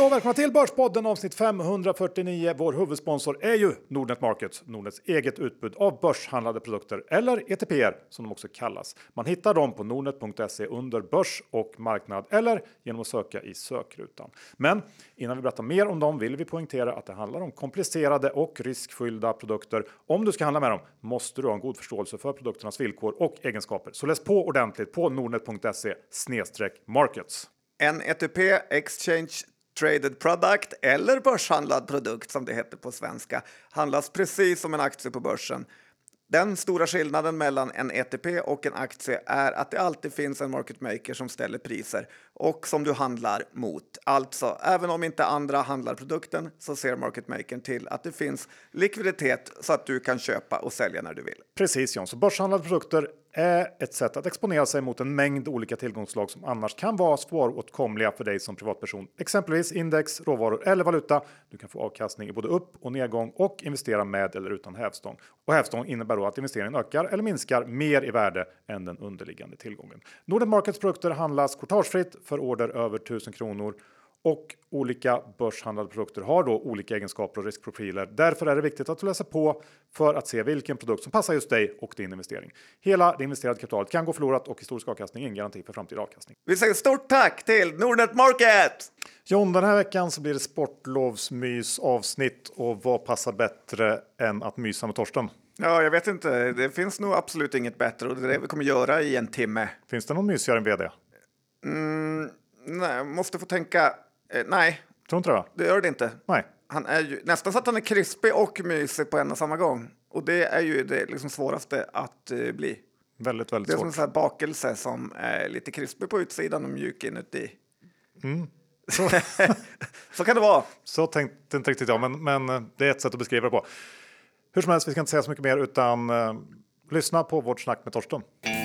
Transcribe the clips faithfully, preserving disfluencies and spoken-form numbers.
och välkomna till Börspodden avsnitt femhundrafyrtionio. Vår huvudsponsor är ju Nordnet Markets, Nordnets eget utbud av börshandlade produkter eller E T P:er som de också kallas. Man hittar dem på nordnet punkt se under börs och marknad eller genom att söka i sökrutan. Men innan vi berättar mer om dem vill vi poängtera att det handlar om komplicerade och riskfyllda produkter. Om du ska handla med dem måste du ha en god förståelse för produkternas villkor och egenskaper. Så läs på ordentligt på nordnet punkt se slash markets. En E T P, Exchange Traded Product eller börshandlad produkt som det heter på svenska, handlas precis som en aktie på börsen. Den stora skillnaden mellan en E T P och en aktie är att det alltid finns en market maker som ställer priser och som du handlar mot. Alltså, även om inte andra handlar produkten så ser market makern till att det finns likviditet så att du kan köpa och sälja när du vill. Precis John, så börshandlade produkter är ett sätt att exponera sig mot en mängd olika tillgångsslag som annars kan vara svåråtkomliga för dig som privatperson. Exempelvis index, råvaror eller valuta. Du kan få avkastning i både upp- och nedgång och investera med eller utan hävstång. Och hävstång innebär då att investeringen ökar eller minskar mer i värde än den underliggande tillgången. Nordnet Markets produkter handlas kvartalsfritt för order över tusen kronor. Och olika börshandlade produkter har då olika egenskaper och riskprofiler. Därför är det viktigt att du läser på för att se vilken produkt som passar just dig och din investering. Hela det investerade kapitalet kan gå förlorat och historisk avkastning är en garanti för framtida avkastning. Vi säger stort tack till Nordnet Market! John, den här veckan så blir det sportlovsmys avsnitt och vad passar bättre än att mysa med Torsten? Ja, jag vet inte. Det finns nog absolut inget bättre och det är det vi kommer göra i en timme. Finns det någon mysigare än vd? Mm, nej, måste få tänka... Eh, nej. Tror inte det, va? Det gör det inte. Nej. Han är ju nästan så att han är krispig och mysig på en och samma gång. Och det är ju det liksom svåraste att uh, bli. Väldigt, väldigt det är svårt. som en sån här bakelse som är lite krispig på utsidan och mjuk inuti. Mm. Så. Så kan det vara. Så tänkte inte riktigt jag, men, men det är ett sätt att beskriva det på. Hur som helst, vi ska inte säga så mycket mer utan uh, lyssna på vårt snack med Torsten.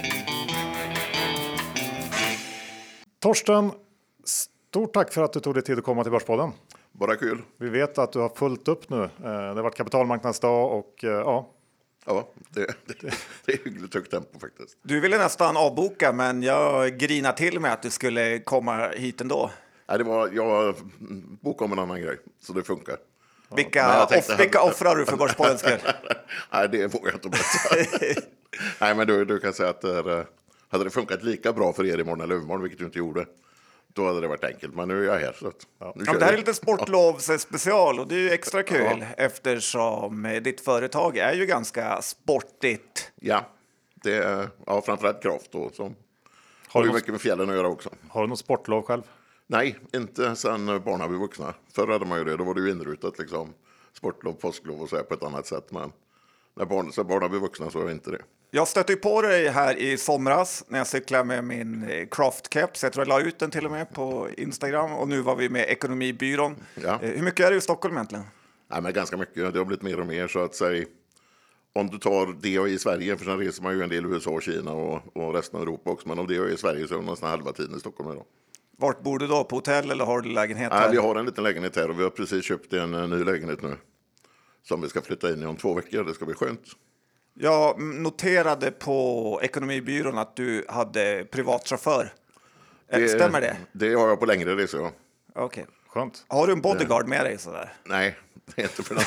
Torsten, stort tack för att du tog dig tid att komma till Börspodden. Bara kul. Vi vet att du har fullt upp nu. Det har varit kapitalmarknadsdag och ja. Ja, det, det, det är hyggligt högt tempo faktiskt. Du ville nästan avboka, men jag grinade till med att du skulle komma hit ändå. Nej, det var, jag bokade om en annan grej, så det funkar. Vilka, tänkte, off, vilka offrar du för Börspoddens skull? Nej, det vågar jag inte berätta. Nej, men du, du kan säga att det, hade det funkat lika bra för er imorgon eller övermorgon, vilket du inte gjorde, då hade det varit enkelt, men nu är jag här. Så att, ja. Ja, det här är lite sportlovs special och det är ju extra kul ja. Eftersom ditt företag är ju ganska sportigt. Ja, det är ja, framförallt kraft då, som har ju mycket med fjällen att göra också. Har du något sportlov själv? Nej, inte sen barnen blev vuxna. Förr hade man ju det, då var det ju inrutat liksom. Sportlov, påsklov och så här på ett annat sätt, men när barn, så barnen blev vuxna så var det inte det. Jag stötte på dig här i somras när jag cyklade med min Craft-keps. Jag tror jag la ut den till och med på Instagram. Och nu var vi med Ekonomibyrån. Ja. Hur mycket är det i Stockholm egentligen? Nej, men ganska mycket. Det har blivit mer och mer. Så att säga, om du tar D A I i Sverige, för sen reser man ju en del i U S A, Kina och, och resten av Europa också. Men om D A I i Sverige så är det nästan halva tiden i Stockholm idag. Vart bor du då? På hotell eller har du lägenhet här? Nej, vi har en liten lägenhet här och vi har precis köpt en ny lägenhet nu. Som vi ska flytta in i om två veckor. Det ska bli skönt. Jag noterade på Ekonomibyrån att du hade privatchaufför. Det, Stämmer det? Det har jag på längre resor, ja. Okej, okay. Skönt. Har du en bodyguard med dig sådär? Nej, det är inte för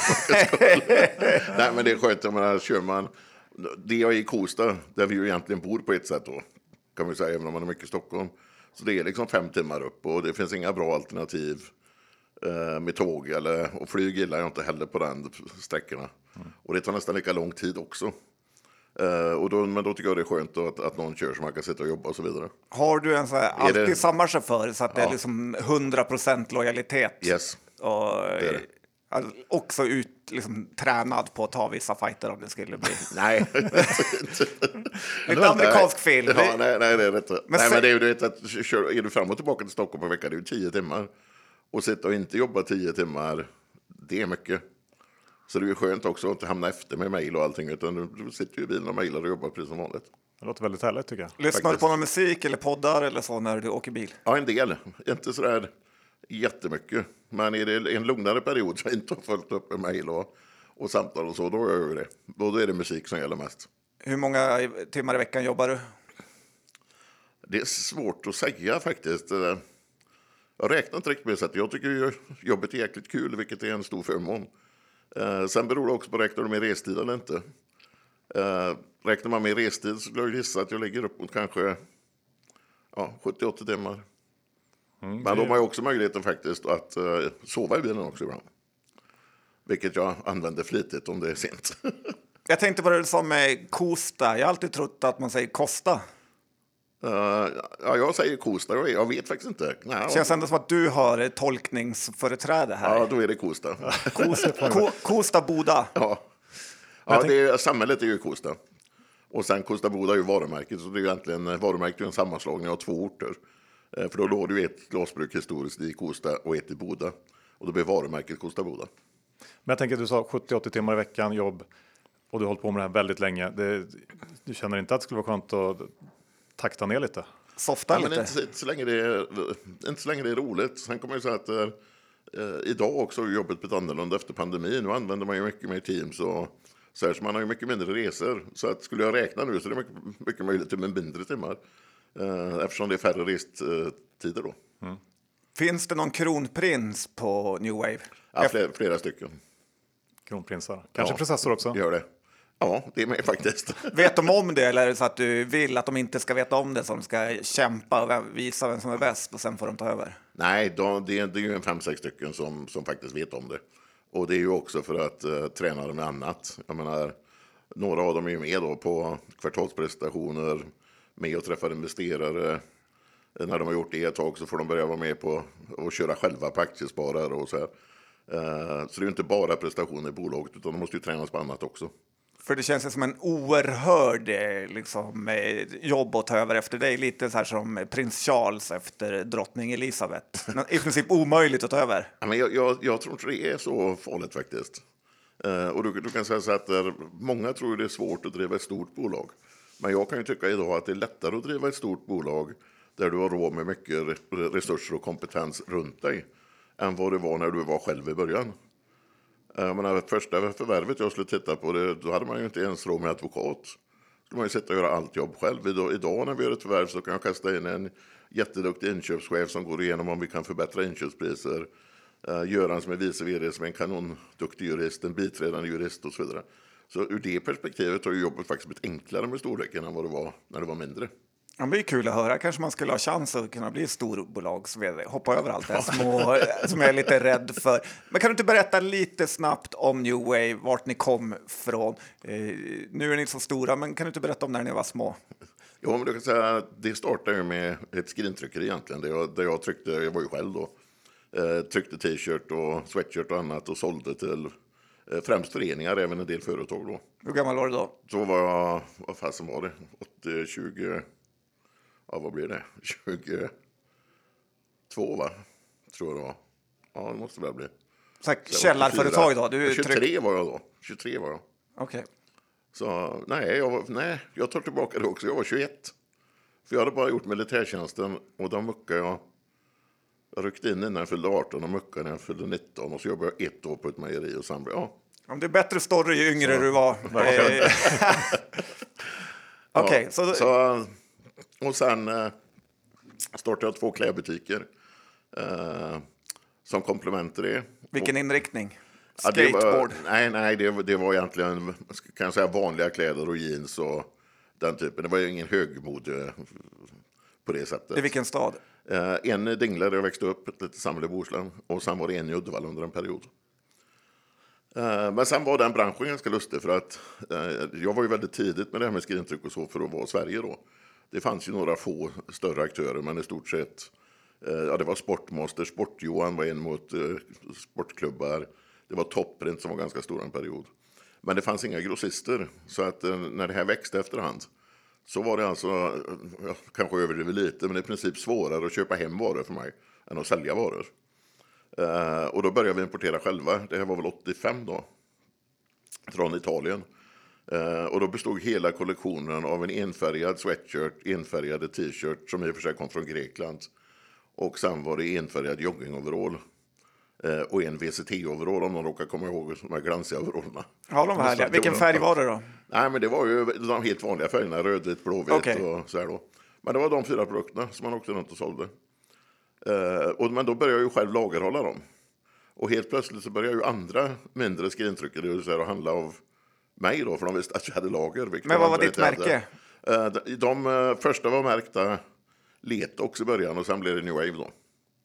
något. Nej, men det är skönt. Jag menar, kör man... Det är i Kosta, där vi ju egentligen bor på ett sätt då. Kan vi säga, även om man är mycket i Stockholm. Så det är liksom fem timmar upp och det finns inga bra alternativ eh, med tåg eller, och flyg gillar jag inte heller på den sträckorna. Mm. Och det tar nästan lika lång tid också. Eh, och då, men då tycker jag det är skönt då att, att någon kör så man kan sitta och jobba och så vidare. Har du en så här, alltid det... samma chaufför så att ja. Det är liksom hundra procent lojalitet? Yes, och, det är det. Alltså, också ut, liksom, tränad på att ta vissa fighter om det skulle bli. Nej. Inte amerikansk film. Ja, nej, nej, det är rätt. Men, nej, sen... men det är ju du vet att kör, är du fram och tillbaka till Stockholm på veckan, det är ju tio timmar. Och sitta och inte jobba tio timmar, det är mycket. Så det är ju skönt också att inte hamna efter med mejl och allting, utan du sitter ju i bilen och mejlar och jobbar precis som vanligt. Det låter väldigt härligt tycker jag. Lyssnar Faktiskt. du på någon musik eller poddar eller så när du åker bil? Ja, en del. Inte sådär jättemycket. Men är det en lugnare period så jag inte har följt upp med mejl och, och samtal och så, då gör jag det. Då är det musik som gäller mest. Hur många timmar i veckan jobbar du? Det är svårt att säga faktiskt. Jag räknar inte riktigt med så att jag tycker ju jobbet är jäkligt kul, vilket är en stor förmån. Eh, sen beror det också på räknar du med restid eller inte. Eh, räknar man med restid så skulle jag gissa att jag ligger upp mot kanske ja, sjuttio till åttio timmar. Mm, Men de har ju också möjligheten faktiskt att uh, sova i bilen också ibland. Vilket jag använder flitigt om det är sent. Jag tänkte på det som med Kosta. Jag har alltid trott att man säger Kosta. Uh, ja, jag säger Kosta. Jag vet faktiskt inte. Nej, det känns ändå som att du har tolkningsföreträde här. Ja, då är det Kosta. Kosta, Ko, Kosta Boda. Ja, ja det är, samhället är ju Kosta. Och sen Kosta Boda är ju varumärket. Så det är ju egentligen varumärket är en sammanslagning av två orter. Uh, för då låg det ju ett glasbruk historiskt i Kosta och ett i Boda. Och då blir varumärket Kosta Boda. Men jag tänker att du sa sjuttio till åttio timmar i veckan jobb. Och du har hållit på med det här väldigt länge. Det, du känner inte att det skulle vara skönt att takta ner lite? Softa ja, lite? Men inte, inte, så länge det är, inte så länge det är roligt. Sen kommer jag säga att eh, idag också har jobbet blivit annorlunda efter pandemin. Nu använder man ju mycket mer Teams och så här, så man har ju mycket mindre resor. Så att skulle jag räkna nu så är det mycket, mycket möjligt med mindre timmar. Eh, eftersom det är färre restider då. Mm. Finns det någon kronprins på New Wave? Ja, flera, flera stycken. Kronprinsar. Kanske ja, prinsessor också? Gör det. Ja, det är med faktiskt. Vet de om det eller är det så att du vill att de inte ska veta om det, som ska kämpa och visa vem som är bäst och sen får de ta över? Nej, de, det, är, det är ju en fem, sex stycken som, som faktiskt vet om det. Och det är ju också för att uh, träna dem med annat. Jag menar, några av dem är ju med då på kvartalspresentationer, med och träffar investerare. När de har gjort det ett tag så får de börja vara med på och köra själva på aktiesparare och så här. Uh, så det är ju inte bara prestationer i bolaget utan de måste ju tränas på annat också. För det känns som en oerhörd liksom, jobb att ta över efter dig. Lite så här som prins Charles efter drottning Elisabeth. I princip omöjligt att ta över. Ja, men jag, jag, jag tror inte det är så farligt faktiskt. Uh, och du, du kan säga så att där, många tror det är svårt att driva ett stort bolag. Men jag kan ju tycka idag att det är lättare att driva ett stort bolag där du har råd med mycket resurser och kompetens runt dig än vad det var när du var själv i början. Jag menar, första förvärvet jag skulle titta på, det, då hade man ju inte ens råd med advokat. Då skulle man ju sitta och göra allt jobb själv. Idag, idag när vi gör ett förvärv så kan jag kasta in en jätteduktig inköpschef som går igenom om vi kan förbättra inköpspriser. Uh, Göran som är vice vd som är en kanonduktig jurist, en biträdande jurist och så vidare. Så ur det perspektivet har ju jobbet faktiskt blivit enklare med storleken än vad det var när det var mindre. Ja, det är kul att höra. Kanske man skulle ha chans att kunna bli storbolags vd. Hoppa över allt det små som jag är lite rädd för. Men kan du inte berätta lite snabbt om New Wave, vart ni kom från? Eh, nu är ni så stora, men kan du inte berätta om när ni var små? Ja, men du kan säga att det startade ju med ett skrintryckeri egentligen. Där jag, där jag tryckte, jag var ju själv då, eh, tryckte t-shirt och sweatshirt och annat och sålde till eh, främst föreningar, även en del företag då. Hur gammal var du då? Så var jag, vad fasen var det? åttio, tjugo... Ja, vad blir det? tjugotvå, va? Tror jag det var. Ja, det måste det väl bli. Så källarföretag då? Du tjugotre tryck... var jag då. tjugotre var jag. Okej. Okay. Så nej jag, var, nej, jag tar tillbaka det också. Jag var tjugoett. För jag hade bara gjort militärtjänsten och då muckade jag. Jag ryckte in innan jag fyllde arton och muckade när jag fyllde nitton. Och så jobbade jag ett år på ett mejeri och sen, ja. Om det är bättre story ju yngre så, du var. Okej, okay, ja, så... så... Och sen eh, startade jag två klädbutiker eh, som komplement till det. Vilken och, inriktning? Skateboard? Ja, var, nej, nej det, det var egentligen kan jag säga, vanliga kläder och jeans och den typen. Det var ju ingen högmode på det sättet. I vilken stad? Eh, en i Dingle där jag växte upp, ett litet samhälle i Bohuslän. Och sen var det en i Uddevalla under en period. Eh, men sen var den branschen ganska lustig för att eh, jag var ju väldigt tidigt med det här med skrintryck och så för att vara i Sverige då. Det fanns ju några få större aktörer, men i stort sett, eh, ja det var Sportmaster, Sport-Johan var en mot eh, sportklubbar. Det var Topprint som var ganska stor en period. Men det fanns inga grossister, så att eh, när det här växte efterhand så var det alltså, ja, kanske överdriver lite, men i princip svårare att köpa hem varor för mig än att sälja varor. Eh, och då började vi importera själva, det här var väl åttiofem då, från Italien. Uh, och då bestod hela kollektionen av en enfärgad sweatshirt, enfärgade t-shirt som i och för sig kom från Grekland. Och sen var det enfärgad joggingoverall uh, och en V C T-overall om de råkar komma ihåg de här glansiga overallerna. Ja, de härliga. Vilken färg var det då? Nej, men det var ju de helt vanliga färgerna, rödvitt, blåvitt okay. och så här då. Men det var de fyra produkterna som man åkte runt och sålde. Uh, och, men då började jag ju själv lagerhålla dem. Och helt plötsligt så började ju andra mindre skrintrycker, det vill säga att handla av mig då, för de visste att jag hade lager. Men vad var ditt märke? Uh, de de uh, första var märkta Letox i början och sen blev det New Wave då.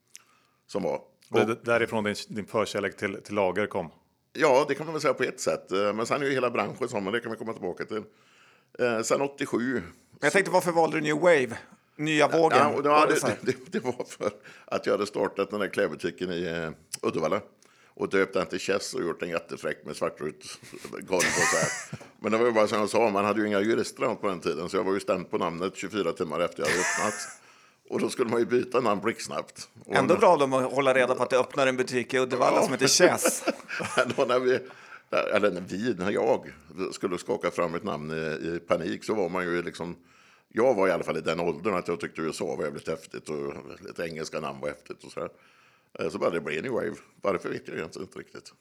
Som var. Och det därifrån din, din förkärlek till, till lager kom? Ja, det kan man väl säga på ett sätt. Men sen är ju hela branschen som, men det kan vi komma tillbaka till. Eh, sen åttiosju. Jag tänkte, varför valde du New Wave? Nya vågen? Ja, och då, var det, det, det, det, det var för att jag hade startat den där klädbutiken i eh, Uddevalla. Och döpt den till Chess och gjort en jättefräck med svartrut golv och så här. Men det var ju bara som jag sa, man hade ju inga jurister på den tiden. Så jag var ju stämd på namnet tjugofyra timmar efter jag hade öppnat. Och då skulle man ju byta namn blixtsnabbt. Och ändå bra de att hålla reda på att det öppnar en butik i Uddevalla ja. som heter Chess. Då när vi, eller när vi, när jag skulle skaka fram ett namn i, i panik så var man ju liksom, jag var i alla fall i den åldern att jag tyckte U S A var jävligt häftigt och lite engelska namn var häftigt och så här. Så bara det blev New Wave. Varför vet jag egentligen inte riktigt.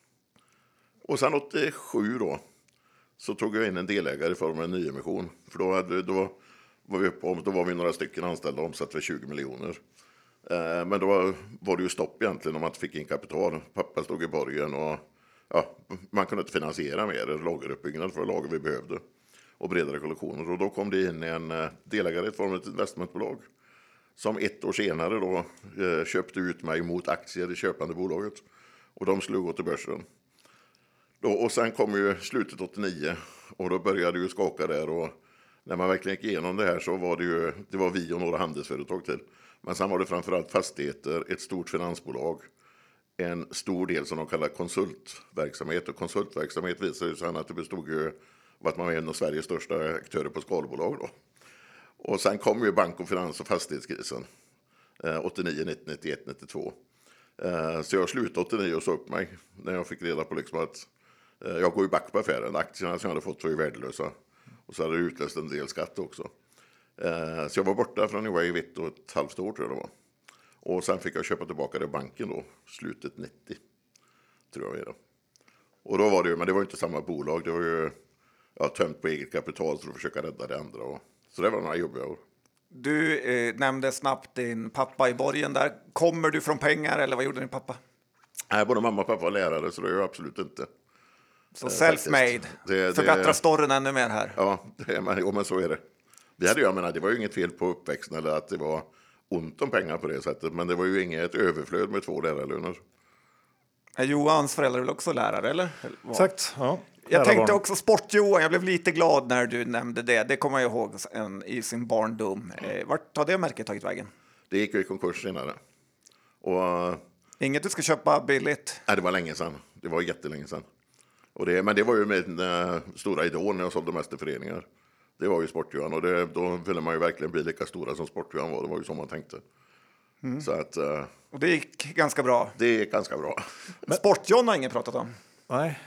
Och sen åttiosju då så tog jag in en delägare i form av en nyemission. För då hade då var vi uppe, då var vi några stycken anställda och omsatte för tjugo miljoner. Eh, men då var, var det ju stopp egentligen om man inte fick in kapital. Pappa stod i borgen och ja, man kunde inte finansiera mer lageruppbyggnad för lager vi behövde. Och bredare kollektioner. Och då kom det in en delägare i form av ett investmentbolag. Som ett år senare då eh, köpte ut mig mot aktier i köpande bolaget. Och de skulle gå till börsen. Då, och sen kom ju slutet åttionio och då började ju skaka där och när man verkligen gick igenom det här så var det ju, det var vi och några handelsföretag till. Men sen var det framförallt fastigheter, ett stort finansbolag, en stor del som de kallar konsultverksamhet. Och konsultverksamhet visar ju sen att det bestod ju av att man var en av Sveriges största aktörer på skalbolag då. Och sen kom ju bank och finans och fastighetskrisen, eh, åttionio, nittio, nittioett, nittiotvå. Eh, så jag slutade åttionio och så upp mig när jag fick reda på liksom att eh, jag går ju back på affären. Aktierna som jag hade fått var ju värdelösa. Och så hade det utlöst en del skatt också. Eh, så jag var borta från New Wave ett och ett halvt år tror jag det var. Och sen fick jag köpa tillbaka det i banken då, slutet nittio. Tror jag det då. Och då var det ju, men det var ju inte samma bolag. Det var ju ja, tömt på eget kapital för att försöka rädda det andra. Och, så det var några jobbiga år. Du eh, nämnde snabbt din pappa i borgen där. Kommer du från pengar eller vad gjorde din pappa? Nej, både mamma och pappa var lärare så det är jag absolut inte. Så eh, self-made. Det, Förbättra det, storyn ännu mer här. Ja, det, men, jo, men så är det. Vi hade, jag menar, det var ju inget fel på uppväxten eller att det var ont om pengar på det sättet. Men det var ju inget överflöd med två lärarlöner. Är Johans föräldrar väl också lärare, eller? Exakt, ja. Jag tänkte också Sport-Johan, jag blev lite glad när du nämnde det. Det kommer jag ihåg en, i sin barndom. Eh, vart har det märket tagit vägen? Det gick ju i konkurs senare. Och, inget du ska köpa billigt? Nej, det var länge sedan. Det var jättelänge sedan. Och det, men det var ju min äh, stora idol när jag sålde mästerföreningar. Det var ju Sport-Johan och det, då ville man ju verkligen bli lika stora som Sport-Johan var. Det var ju som man tänkte. Mm. Så att, äh, och det gick ganska bra? Det gick ganska bra. Men Sport-Johan har ingen pratat om? Nej.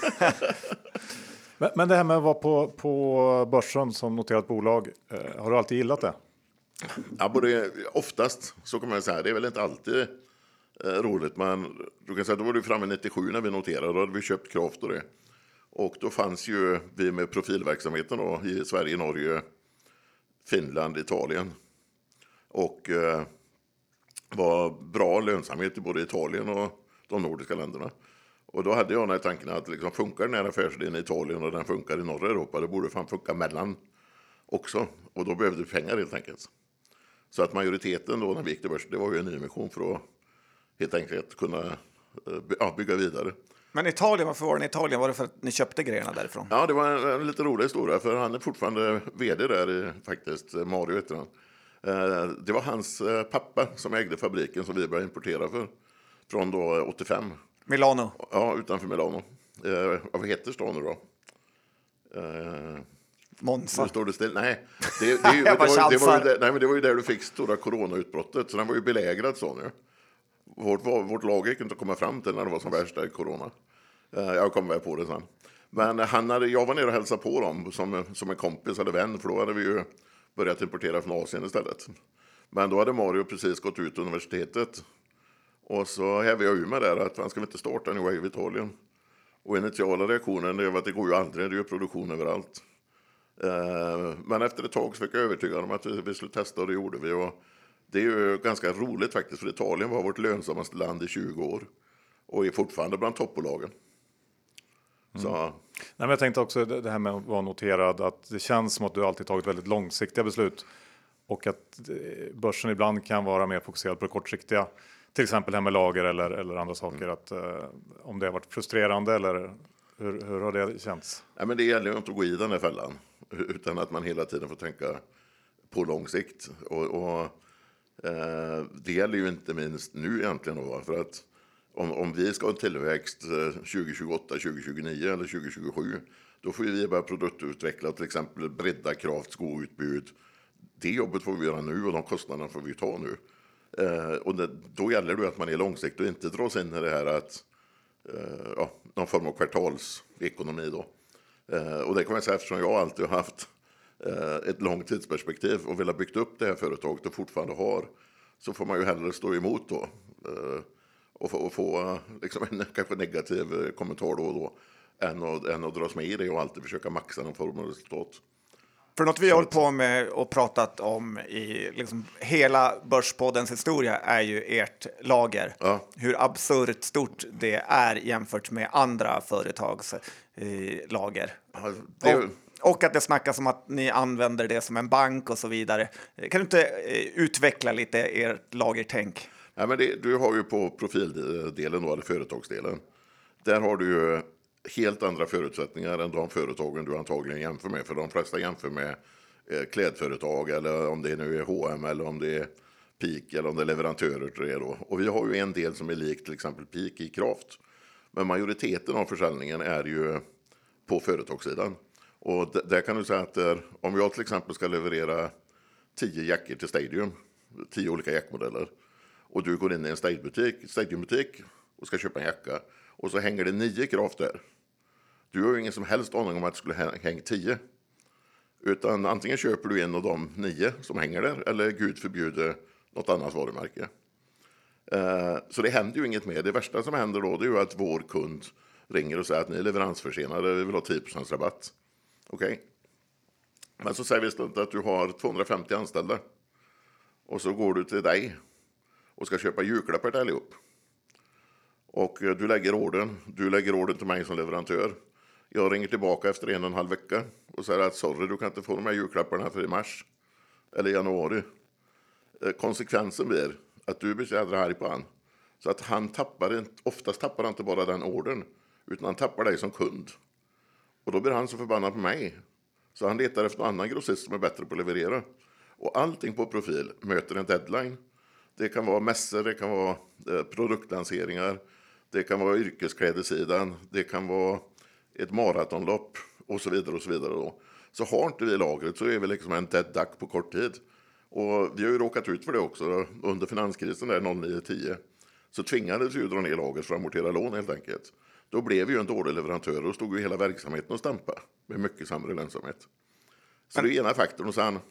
men, men det här med att vara på, på börsen som noterat bolag, eh, har du alltid gillat det? Ja, både oftast så kan man säga. Det är väl inte alltid eh, roligt, men du kan säga då var du framme nittiosju när vi noterade. Då hade vi köpt Kraft och det. Och då fanns ju vi med profilverksamheten då, i Sverige, Norge, Finland, Italien. Och eh, var bra lönsamhet i både Italien och de nordiska länderna. Och då hade jag den här tanken att liksom, funkar den här affärsidén i Italien och den funkar i norra Europa, det borde fan funka mellan också. Och då behövde vi pengar helt enkelt. Så att majoriteten då när vi gick till börsen, det var ju en nyemission för att helt enkelt kunna ja, bygga vidare. Men Italien, varför var det i Italien? Var det för att ni köpte grejerna därifrån? Ja, det var en, en lite rolig historia för han är fortfarande vd där i, faktiskt, Mario heter han. Eh, det var hans eh, pappa som ägde fabriken som vi började importera för från då åttiofem. Milano? Ja, utanför Milano. Eh, vad heter stan nu då? Eh, Monza? Nu står det still. Nej, det, det, det, det, var, det, var ju där, nej, men det var ju där du fick stora coronautbrottet. Så den var ju belägrad så nu. Vårt, vårt lager gick inte att komma fram till när det var som värsta i corona. Eh, jag kommer väl på det sen. Men han hade, jag var nere och hälsade på dem som, som en kompis eller vän. För då hade vi ju börjat importera från Asien istället. Men då hade Mario precis gått ut universitetet. Och så hävde jag ur mig där att han ska inte starta New Wave i Italien. Och initiala reaktionen det var att det går ju aldrig, det är ju produktion överallt. Eh, men efter ett tag så fick jag övertyga om att vi skulle testa och det gjorde vi. Och Det är ju ganska roligt faktiskt, för Italien var vårt lönsammaste land i tjugo år och är fortfarande bland toppbolagen. Mm. Så. Nej, men jag tänkte också det här med att vara noterad, att det känns som att du alltid tagit väldigt långsiktiga beslut och att börsen ibland kan vara mer fokuserad på det kortsiktiga. Till exempel här med lager eller, eller andra saker. Mm. Att, eh, om det har varit frustrerande eller hur, hur har det känts? Ja, men det gäller ju inte att gå i den här fällan utan att man hela tiden får tänka på lång sikt. Och, och eh, det gäller ju inte minst nu egentligen då, för att om, om vi ska ha tillväxt tjugo tjugoåtta, tjugo tjugonio eller tjugo tjugosju, då får vi börja produktutveckla, till exempel bredda kraft, skoutbud. Det jobbet får vi göra nu och de kostnaderna får vi ta nu. Eh, och det, då gäller det att man är långsiktig och inte dras in i det här att eh, ja, någon form av kvartalsekonomi då. Eh, och det kan man säga, eftersom jag alltid har haft eh, ett långt tidsperspektiv och vill ha byggt upp det här företaget och fortfarande har, så får man ju hellre stå emot då. Eh, och få, och få liksom en kanske negativ kommentar då och då än att, än att dras med i det och alltid försöka maxa någon form av resultat. För något vi har hållit på med och pratat om i liksom hela Börspoddens historia är ju ert lager. Ja. Hur absurt stort det är jämfört med andra företags eh, lager. Ja, det... och, och att det snackas om att ni använder det som en bank och så vidare. Kan du inte eh, utveckla lite ert lagertänk? Ja, men det, du har ju på profildelen då, eller företagsdelen. Där har du ju helt andra förutsättningar än de företagen du antagligen jämför med. För de flesta jämför med eh, klädföretag, eller om det nu är H och M eller om det är Peak eller om det är leverantörer till det då. Och vi har ju en del som är lik till exempel Peak i kraft. Men majoriteten av försäljningen är ju på företagssidan. Och d- där kan du säga att där, om jag till exempel ska leverera tio jackor till Stadium, tio olika jackmodeller, och du går in i en stadiumbutik, stadiumbutik och ska köpa en jacka, och så hänger det nio kraft där. Du har ju ingen som helst aning om att det skulle hänga tio. Utan antingen köper du en av de nio som hänger där, eller Gud förbjuder något annat varumärke. Uh, så det händer ju inget mer. Det värsta som händer då, det är ju att vår kund ringer och säger att ni är leveransförsenade, vi vill ha tio procent rabatt. Okej. Okay. Men så säger vi istället att du har tvåhundrafemtio anställda. Och så går du till dig och ska köpa julklappar till allihop. Och du lägger orden, du lägger orden till mig som leverantör. Jag ringer tillbaka efter en och en halv vecka och säger att sorry, du kan inte få de här julklapparna för i mars eller januari. Konsekvensen blir att du blir så jädra arg på han. Så att han tappar, oftast tappar han inte bara den orden, utan han tappar dig som kund. Och då blir han så förbannad på mig. Så han letar efter en annan grossist som är bättre på att leverera. Och allting på profil möter en deadline. Det kan vara mässor, det kan vara eh, produktlanseringar, det kan vara yrkesklädesidan, det kan vara ett maratonlopp och så vidare och så vidare då. Så har inte vi lagret så är vi liksom en dead duck på kort tid. Och vi har ju råkat ut för det också under finanskrisen där noll nio tio. Så tvingades vi ju dra ner lagret för att amortera lån helt enkelt. Då blev vi ju en dålig leverantör och stod ju hela verksamheten och stampa med mycket sämre lönsamhet. Så det är ena faktorn, och sen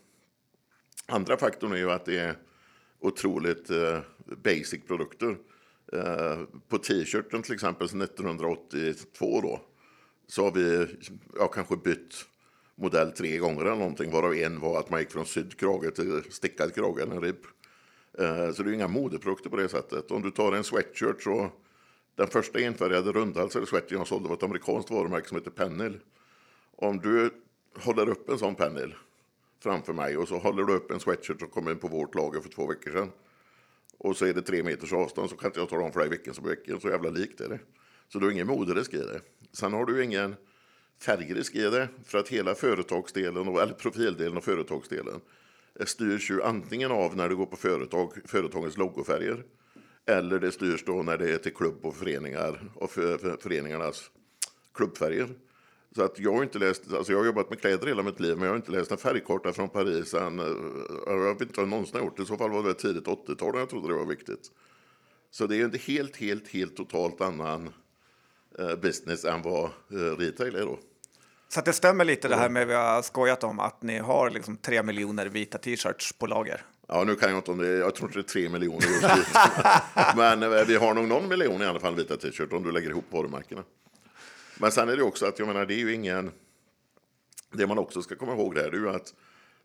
andra faktorn är ju att det är otroligt eh, basic produkter. Eh, på t-shirten till exempel sedan nittonhundraåttiotvå då, så har vi ja, kanske bytt modell tre gånger eller någonting, varav en var att man gick från sydkrage till stickad krage eller en ribb. Eh, så det är inga modeprodukter på det sättet. Om du tar en sweatshirt, så den första enfärgade rundhalsade sweatshirten jag sålde var ett amerikanskt varumärke som heter Pennil. Om du håller upp en sån Pennil framför mig och så håller du upp en sweatshirt som kom in på vårt lager för två veckor sedan, och så är det tre meters avstånd, så kan inte jag ta dem för dig vilken som veckan, så jävla likt är det. Så du har ingen moderisk i det. Sen har du ingen färgrisk i det, för att hela företagsdelen, eller profildelen och företagsdelen styrs ju antingen av när du går på företag, företagens logofärger, eller det styrs då när det är till klubb och föreningar och för, för, föreningarnas klubbfärger. Så att jag har inte läst, alltså jag har jobbat med kläder hela mitt liv, men jag har inte läst en färgkarta från Paris än, jag vet inte vad jag någonsin har gjort. I så fall var det tidigt åttiotal och jag trodde det var viktigt. Så det är inte helt, helt, helt totalt annan eh, business än vad eh, retail är då. Så att det stämmer lite det här med vi har skojat om att ni har liksom tre miljoner vita t-shirts på lager. Ja, nu kan jag inte om det, jag tror inte det är tre miljoner just nu. Men eh, vi har nog någon miljon i alla fall vita t-shirt om du lägger ihop varumärkena. Men sen är det också att, jag menar, det är ju ingen, det man också ska komma ihåg där är ju att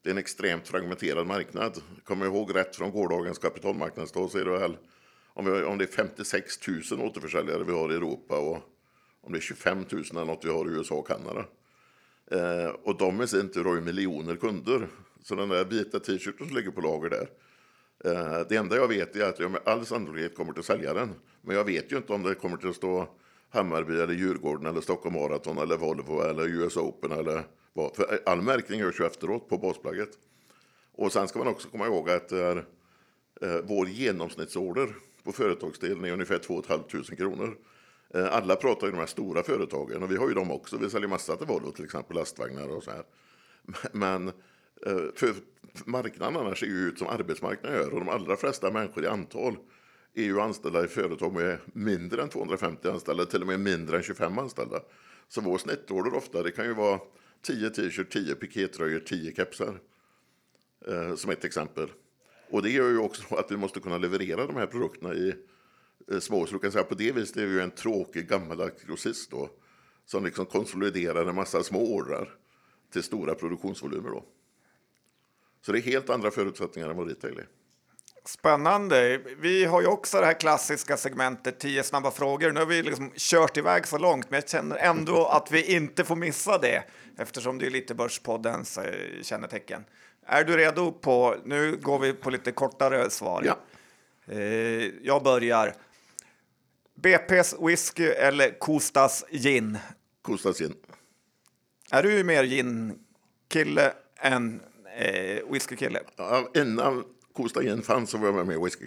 det är en extremt fragmenterad marknad. Kommer jag ihåg rätt från gårdagens kapitalmarknadsdag så är det väl om, vi, om det är femtiosex tusen återförsäljare vi har i Europa och om det är tjugofem tusen eller något vi har i U S A och Kanada. Eh, och de i sin tur har ju miljoner kunder. Så den där vita t-shirten som ligger på lager där. Eh, det enda jag vet är att jag med all sannolikhet kommer att sälja den. Men jag vet ju inte om det kommer till att stå Hammarby eller Djurgården eller Stockholm Marathon eller Volvo eller U S Open eller vad. För all märkning görs ju efteråt på basplagget. Och sen ska man också komma ihåg att är, eh, vår genomsnittsorder på företagsdelen är ungefär två tusen femhundra kronor. Eh, alla pratar ju om de här stora företagen och vi har ju dem också. Vi säljer massa till Volvo till exempel, lastvagnar och så här. Men eh, för marknaden annars ser ju ut som arbetsmarknaden gör och de allra flesta människor i antal är ju anställda i företag med mindre än tvåhundrafemtio anställda, till och med mindre än tjugofem anställda. Så vår snittorder ofta, det kan ju vara tio t-shirt, tio pikétröjor, tio kepsar. Eh, som ett exempel. Och det gör ju också att vi måste kunna leverera de här produkterna i eh, små. Så du kan säga på det viset är vi ju en tråkig gammaldags grossist då. Som liksom konsoliderar en massa små ordrar till stora produktionsvolymer då. Så det är helt andra förutsättningar än vad retail är. Spännande. Vi har ju också det här klassiska segmentet tio snabba frågor. Nu har vi liksom kört iväg så långt, men jag känner ändå att vi inte får missa det eftersom det är lite Börspoddens eh, kännetecken. Är du redo på, nu går vi på lite kortare svar. Ja. Eh, jag börjar. B P:s whisky eller Kostas gin? Kostas gin. Är du mer gin-kille än eh, whisky-kille? Ja, innan Kosta gin fanns så var jag med med whisky.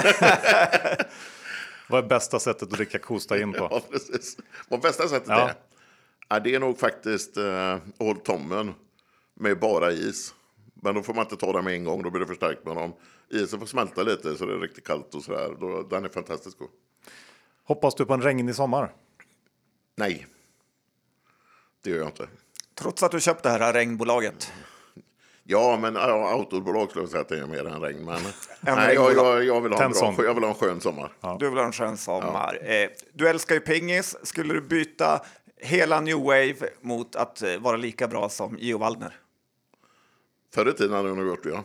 Vad är bästa sättet att dricka Kosta in på? Ja, precis. Vad bästa sättet Ja. är? Ja, det är nog faktiskt uh, Old Tommen med bara is. Men då får man inte ta det med en gång, då blir det förstärkt med dem. Isen får smälta lite så det är riktigt kallt och sådär. Då, den är fantastisk god. Hoppas du på en regnig sommar? Nej, det gör jag inte. Trots att du köpte det här regnbolaget. Ja, men ja, autobolag skulle jag säga att det är mer än regn. Men En nej, jag, regnbolag. jag, jag, vill ha en bra, Tenson. jag vill ha en skön sommar. Ja. Du vill ha en skön sommar. Eh, du älskar ju pingis. Skulle du byta hela New Wave mot att eh, vara lika bra som Gio Waldner? Förr i tiden hade jag nog gjort det, ja.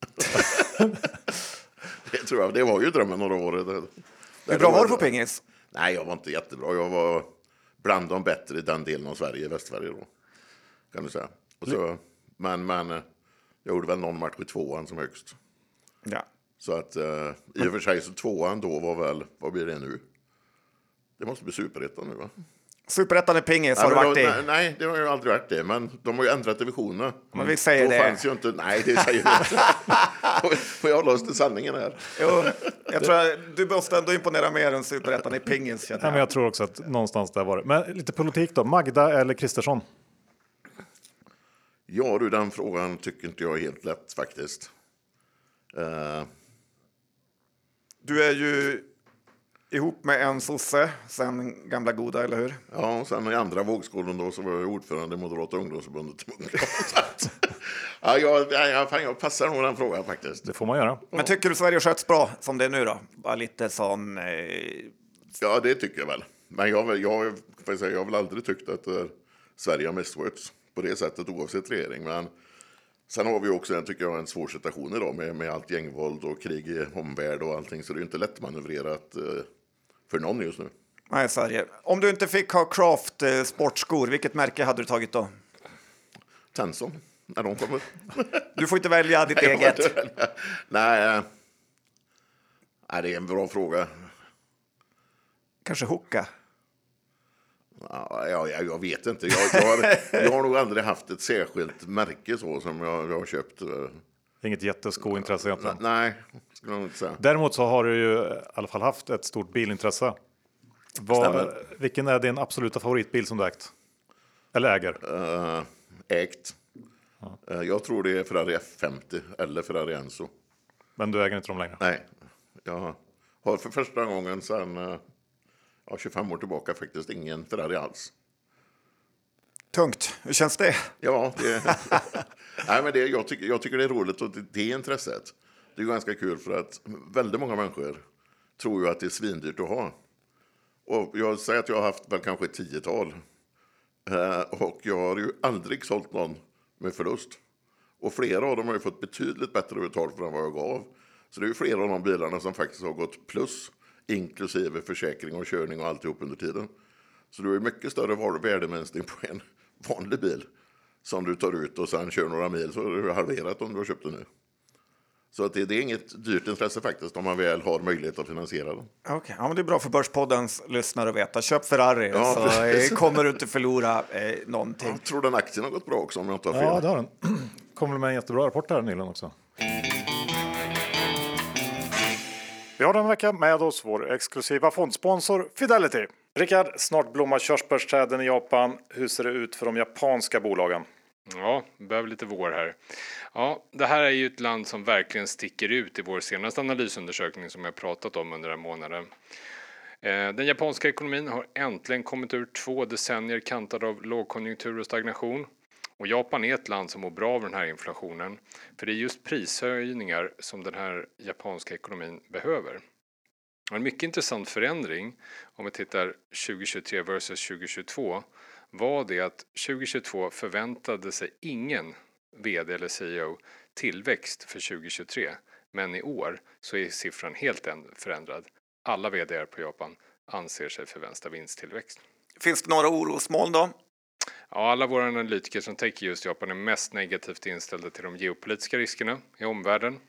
Det tror jag. Det var ju drömmen några år. Det, Hur bra var du på pingis? Nej, jag var inte jättebra. Jag var bland de bättre i den delen av Sverige, i Västsverige då. Kan du säga. Och så, men, men jag gjorde väl någon match i tvåan som högst. Ja. Så att uh, i och för sig så tvåan då var väl, vad blir det nu? Det måste bli superettan nu, va? Superettan i pingis har du Nej, varit då, i. nej, nej, det har jag aldrig varit det. Men de har ju ändrat divisionerna. Men vi säger då det. fanns ju inte, nej, det säger vi inte. Får- Får jag hålla oss till sanningen här? Jo, jag tror att du måste ändå imponera mer än superettan i pingis. känner Ja, jag. men jag tror också att någonstans där var det. Men lite politik då. Magda eller Kristersson? Ja, du, den frågan tycker inte jag är helt lätt faktiskt. Uh, Du är ju ihop med en sosse sen gamla goda, eller hur? ja, och sen i andra vågskålen då så var jag ordförande i Moderata ungdomsförbundet. ja, jag, jag, fan, jag passar nog den frågan faktiskt. Det får man göra. Men tycker du Sverige sköts bra som det är nu då? Bara lite sån... Eh, Ja, det tycker jag väl. Men jag, jag, får jag, säga, jag har väl aldrig tyckt att uh, Sverige har misskötts på det sättet oavsett regering. Men sen har vi också, tycker jag, en svår situation idag med, med allt gängvåld och krig i omvärld och allting. Så det är inte lätt manövrerat uh, för någon just nu. nej, Sverige. Om du inte fick ha Craft eh, sportskor, vilket märke hade du tagit då? Tenson, när de kommer. Du får inte välja ditt Nej, jag får eget. inte välja. Nej, uh, nej, det är en bra fråga. Kanske Hoka? Ja, jag, jag vet inte. Jag, jag, har, jag har nog aldrig haft ett särskilt märke så som jag, jag har köpt. uh, Inget jätteskointresse egentligen. Nej, skulle jag inte säga. Däremot så har du ju i alla fall haft ett stort bilintresse. Vad, Stämmer. vilken är din absoluta favoritbil som du ägt? Eller äger? Uh, ägt. Uh, jag tror det är Ferrari F femtio eller Ferrari Enzo. Men du äger inte dem längre? Nej, jag har för första gången sedan uh, ja, tjugofem år tillbaka faktiskt ingen Ferrari alls. Tungt. Hur känns det? Ja, det, nej, men det, jag, tycker, jag tycker det är roligt och det, det är intresset. Det är ganska kul för att väldigt många människor tror ju att det är svindyrt att ha. Och jag säger att jag har haft väl kanske ett tiotal. Uh, och jag har ju aldrig sålt någon med förlust. Och flera av dem har ju fått betydligt bättre betalt för vad jag gav. Så det är ju flera av de bilarna som faktiskt har gått plus, inklusive försäkring och körning och alltihop under tiden. Så du har ju mycket större värdeminskning på en vanlig bil som du tar ut och sen kör några mil, så är det halverat om du har köpt den nu. Så att det, det är inget dyrt intresse faktiskt om man väl har möjlighet att finansiera den. Okej, okay. Ja, men det är bra för Börspoddens lyssnare att veta. Köp Ferrari, ja, så precis. Kommer du inte förlora eh, någonting. Jag tror den aktien har gått bra också om jag inte har fel. Ja, det har den. Kommer med en jättebra rapport här nyligen också. Vi har den vecka med oss vår exklusiva fondsponsor Fidelity. Rickard, snart blommar körsbärsträden i Japan. Hur ser det ut för de japanska bolagen? Ja, vi behöver lite vår här. Ja, det här är ju ett land som verkligen sticker ut i vår senaste analysundersökning som jag pratat om under den här månaden. Den japanska ekonomin har äntligen kommit ur två decennier kantade av lågkonjunktur och stagnation. Och Japan är ett land som mår bra av den här inflationen. För det är just prishöjningar som den här japanska ekonomin behöver. En mycket intressant förändring om vi tittar tjugohundratjugotre versus tjugohundratjugotvå var det att tjugohundratjugotvå förväntade sig ingen vd eller C E O tillväxt för tjugohundratjugotre. Men i år så är siffran helt förändrad. Alla vd:ar på Japan anser sig förvänta vinsttillväxt. Finns det några orosmoln då? Ja, alla våra analytiker som täcker just Japan är mest negativt inställda till de geopolitiska riskerna i omvärlden.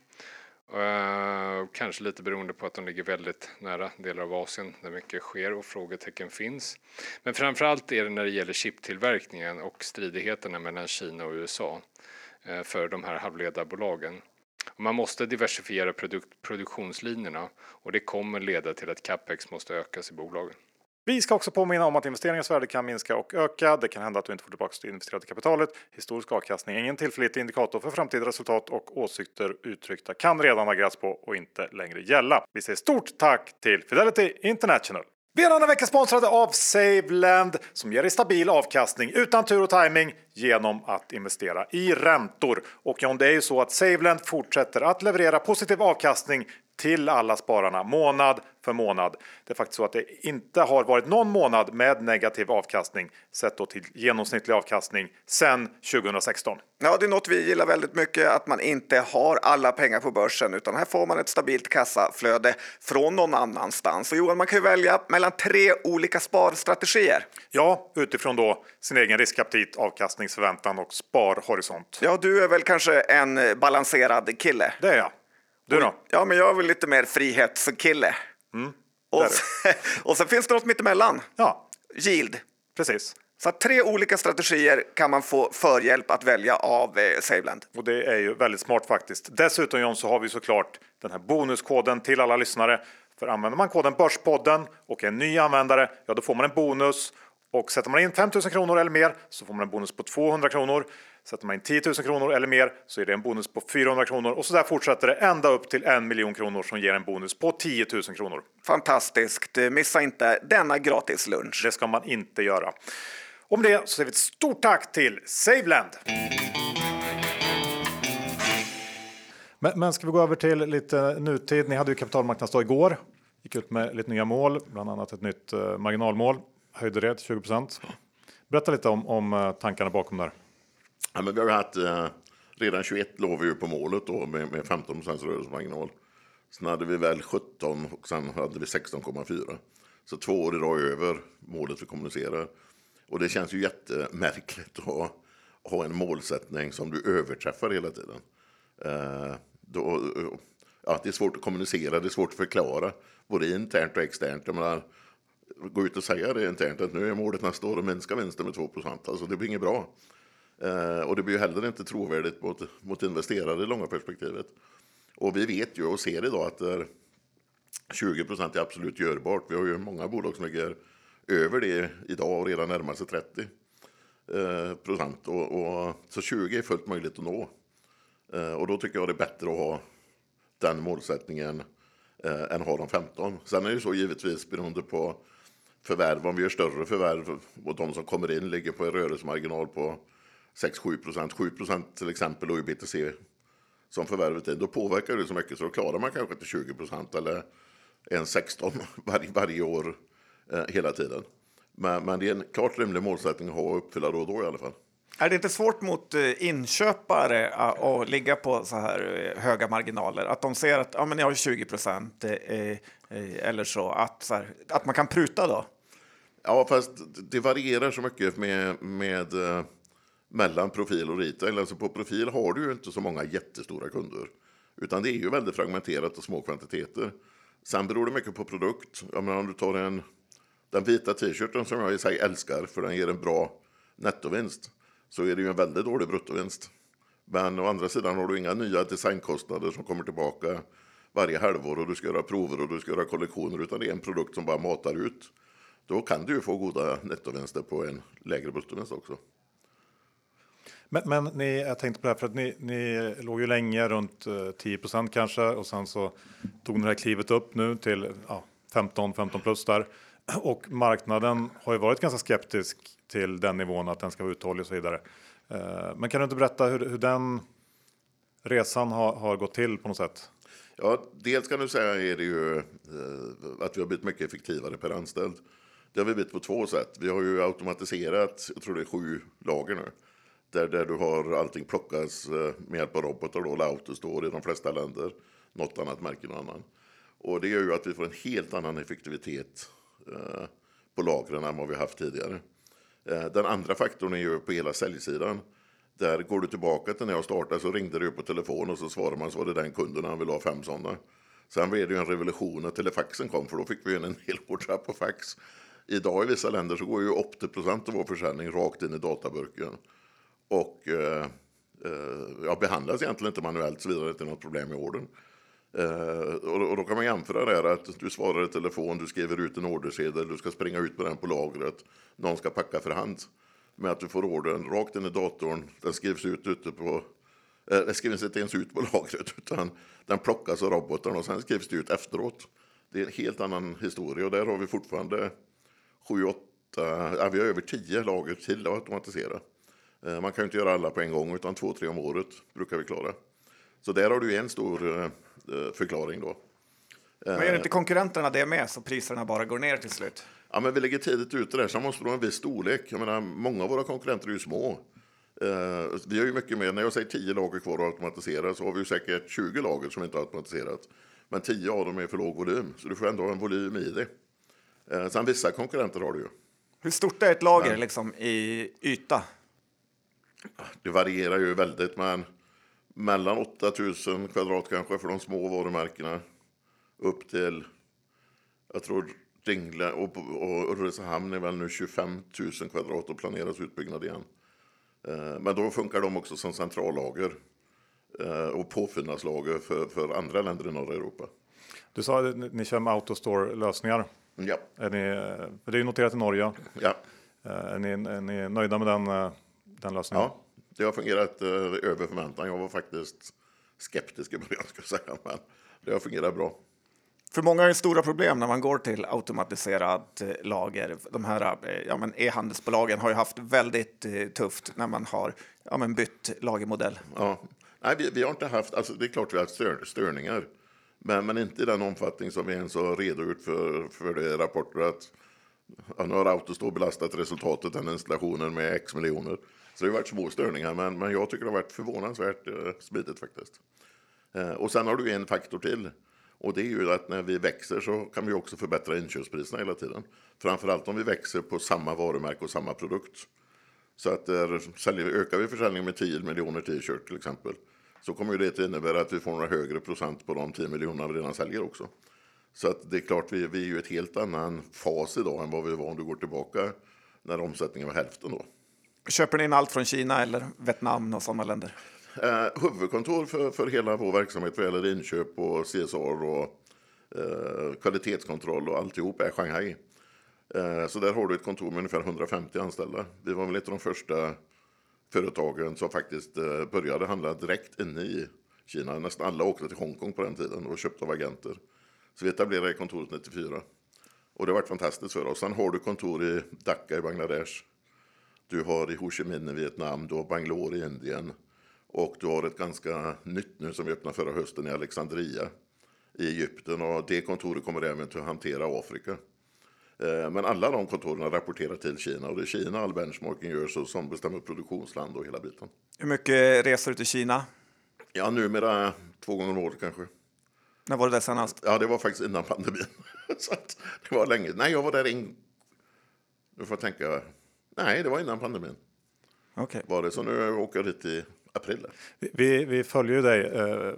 Uh, kanske lite beroende på att de ligger väldigt nära delar av Asien där mycket sker och frågetecken finns. Men framförallt är det när det gäller chiptillverkningen och stridigheterna mellan Kina och U S A uh, för de här halvledarbolagen. Och man måste diversifiera produk- produktionslinjerna och det kommer leda till att capex måste ökas i bolagen. Vi ska också påminna om att investeringens värde kan minska och öka. Det kan hända att du inte får tillbaka det investerade kapitalet. Historisk avkastning är ingen tillförlitlig indikator för framtida resultat och åsikter uttryckta kan redan ha grätts på och inte längre gälla. Vi säger stort tack till Fidelity International. Vi är denna vecka sponsrade av SaveLend som ger dig stabil avkastning utan tur och timing genom att investera i räntor. Och John, det är ju så att SaveLend fortsätter att leverera positiv avkastning till alla spararna månad för månad. Det är faktiskt så att det inte har varit någon månad med negativ avkastning sett då till genomsnittlig avkastning sedan tjugohundrasexton. Ja, det är något vi gillar väldigt mycket, att man inte har alla pengar på börsen utan här får man ett stabilt kassaflöde från någon annanstans. Och Johan, man kan ju välja mellan tre olika sparstrategier. Ja, utifrån då sin egen riskaptit, avkastningsförväntan och sparhorisont. Ja, du är väl kanske en balanserad kille? Det är jag. Du då? Ja, men jag är väl lite mer frihetskille. Mm, och, sen, och sen finns det något mittemellan. Ja. Yield. Precis. Så att tre olika strategier kan man få förhjälp att välja av eh, SaveLend. Och det är ju väldigt smart faktiskt. Dessutom John, så har vi såklart den här bonuskoden till alla lyssnare. För använder man koden Börspodden och är ny användare, ja då får man en bonus. Och sätter man in fem tusen kronor eller mer så får man en bonus på tvåhundra kronor. Sätter man in tio tusen kronor eller mer så är det en bonus på fyrahundra kronor. Och så där fortsätter det ända upp till en miljon kronor som ger en bonus på tio tusen kronor. Fantastiskt. Missa inte denna gratis lunch. Det ska man inte göra. Om det så säger vi ett stort tack till SaveLend. Men, men ska vi gå över till lite nutid. Ni hade ju kapitalmarknadsdag igår. Gick ut med lite nya mål. Bland annat ett nytt uh, marginalmål. Höjde det till tjugo procent. Berätta lite om, om uh, tankarna bakom där. Ja, men vi har haft, eh, redan tjugoett låg vi ju på målet då, med, med femton procent rörelsemarginal. Sen hade vi väl sjutton och sen hade vi sexton komma fyra. Så två år idag över målet vi kommunicerar. Och det känns ju jättemärkligt att ha, ha en målsättning som du överträffar hela tiden. Eh, då, ja, det är svårt att kommunicera, det är svårt att förklara. Både internt och externt. Jag menar, gå ut och säga det internt att nu är målet nästa år och minska vinsten med två procent. Alltså det blir inget bra. Uh, och det blir ju heller inte trovärdigt mot, mot investerare i långa perspektivet. Och vi vet ju och ser idag att där tjugo procent är absolut görbart. Vi har ju många bolag som ligger över det idag och redan närmar sig trettio uh, procent. Och, och, så tjugo är fullt möjligt att nå. Uh, och då tycker jag det är bättre att ha den målsättningen uh, än ha de femton. Sen är det så givetvis beroende på förvärv. Om vi gör större förvärv och de som kommer in ligger på en rörelsemarginal på sex till sju procent, sju procent till exempel och i B T C som förvärvet är, då påverkar det så mycket så då klarar man kanske till tjugo procent eller en sexton varje, varje år eh, hela tiden. Men, men det är en klart rimlig målsättning att ha och uppfylla då och då i alla fall. Är det inte svårt mot inköpare att ligga på så här höga marginaler? Att de ser att ja, men jag har tjugo procent eller så att, så här, att man kan pruta då? Ja, fast det varierar så mycket med, med eh, mellan profil och retail. Alltså på profil har du ju inte så många jättestora kunder. Utan det är ju väldigt fragmenterat och små kvantiteter. Sen beror det mycket på produkt. Jag menar, om du tar en, den vita t-shirten som jag i sig älskar för den ger en bra nettovinst, så är det ju en väldigt dålig bruttovinst. Men å andra sidan har du inga nya designkostnader som kommer tillbaka varje halvår och du ska göra prover och du ska göra kollektioner, utan det är en produkt som bara matar ut. Då kan du ju få goda nettovinster på en lägre bruttovinst också. Men, men ni, jag tänkte på det här för att ni, ni låg ju länge runt eh, tio procent kanske och sen så tog ni det här klivet upp nu till ja, femton plus där. Och marknaden har ju varit ganska skeptisk till den nivån att den ska vara uthållig och så vidare. Eh, men kan du inte berätta hur, hur den resan har, har gått till på något sätt? Ja, dels kan du säga är det ju eh, att vi har blivit mycket effektivare per anställd. Det har vi blivit på två sätt. Vi har ju automatiserat, jag tror det är sju lager nu. Där, där du har allting plockas eh, med hjälp av robotar då, eller autostore i de flesta länder. Något annat märke någon annan. Och det gör ju att vi får en helt annan effektivitet eh, på lagren än vad vi haft tidigare. Eh, den andra faktorn är ju på hela säljsidan. Där går du tillbaka till när jag startade så ringde du på telefon och så svarar man så var det den kunden han vill ha fem sådana. Sen blev det ju en revolution när telefaxen kom för då fick vi en hel vårdtrapp på fax. Idag i vissa länder så går ju åttio procent av vår försäljning rakt in i databurken. Och eh, eh, jag behandlas egentligen inte manuellt så vidare det är inte något problem i orden. Eh, och, och då kan man jämföra det här att du svarar i telefon, du skriver ut en ordersedel, du ska springa ut med den på lagret, någon ska packa för hand. Med att du får ordern rakt in i datorn, den skrivs ut ute på, eh, det skrivs inte ens ut på lagret utan den plockas av roboten och sen skrivs det ut efteråt. Det är en helt annan historia och där har vi fortfarande sju, åtta, ja, vi har över tio lager till att automatisera. Eh, man kan ju inte göra alla på en gång utan två, tre om året brukar vi klara. Så där har du en stor eh, förklaring då. Men är det inte konkurrenterna det med så priserna bara går ner till slut? Ja, men vi ligger tidigt ute där, så måste du ha en viss storlek. Jag menar, många av våra konkurrenter är ju små. Eh, vi har ju mycket mer, när jag säger tio lager kvar att automatisera så har vi ju säkert tjugo lager som inte har automatiserat. Men tio av dem är för låg volym, så du får ändå ha en volym i det. Eh, sen vissa konkurrenter har du ju. Hur stort är ett lager men, liksom, i yta? Det varierar ju väldigt, men mellan åtta tusen kvadrat kanske för de små varumärkena upp till, jag tror Ringle och, och Ulricehamn är väl nu tjugofem tusen kvadrat och planeras utbyggnad igen. Eh, men då funkar de också som centrallager eh, och påfyllnadslager för, för andra länder i norra Europa. Du sa att ni, ni kör med autostore-lösningar. Ja. Är ni, för det är ju noterat i Norge. Ja. Är ni, är ni nöjda med den, den lösningen? Ja, det har fungerat eh, över förväntan. Jag var faktiskt skeptisk i början, ska jag säga, men det har fungerat bra. För många är det stora problem när man går till automatiserat lager. De här ja, men e-handelsbolagen har ju haft väldigt eh, tufft när man har ja, men bytt lagermodell. Ja. Nej, vi, vi har inte haft, alltså det är klart vi har haft stör, störningar. Men, men inte i den omfattning som vi ens har redogjort för, för det rapporter att ja, nu har Autostore belastat resultatet den installationen med x miljoner. Så det har varit små störningar, men, men jag tycker det har varit förvånansvärt eh, smidigt faktiskt. Eh, och sen har du en faktor till. Och det är ju att när vi växer så kan vi också förbättra inköpspriserna hela tiden. Framförallt om vi växer på samma varumärke och samma produkt. Så att där säljer, ökar vi försäljningen med tio miljoner t-shirt till exempel. Så kommer det att innebära att vi får några högre procent på de tio miljonerna vi redan säljer också. Så att det är klart, vi, vi är ju ett helt annan fas idag än vad vi var om du går tillbaka när omsättningen var hälften då. Köper ni in allt från Kina eller Vietnam och sådana länder? Eh, huvudkontor för, för hela vår verksamhet vad gäller inköp och C S R och eh, kvalitetskontroll och alltihop är Shanghai. Eh, så där har du ett kontor med ungefär hundrafemtio anställda. Vi var väl ett av de första företagen som faktiskt eh, började handla direkt inne i Kina. Nästan alla åkte till Hongkong på den tiden och köpte av agenter. Så vi etablerade kontoret nittiofyra. Och det har varit fantastiskt för oss. Sen har du kontor i Dhaka i Bangladesh. Du har i Ho Chi Minh i Vietnam. Du har Bangalore i Indien. Och du har ett ganska nytt nu som vi öppnade förra hösten i Alexandria i Egypten. Och det kontoret kommer även till att hantera Afrika. Men alla de kontoren rapporterar till Kina och det är Kina all benchmarking gör så som bestämmer produktionsland och hela biten. Hur mycket reser du till Kina? Ja, numera två gånger om året kanske. När var det där senast? Ja, det var faktiskt innan pandemin. Så att det var länge. Nej, jag var där en... Nu får jag tänka. Nej, det var innan pandemin. Okej. Var det så nu åker jag dit i april? Vi, vi följer ju dig eh,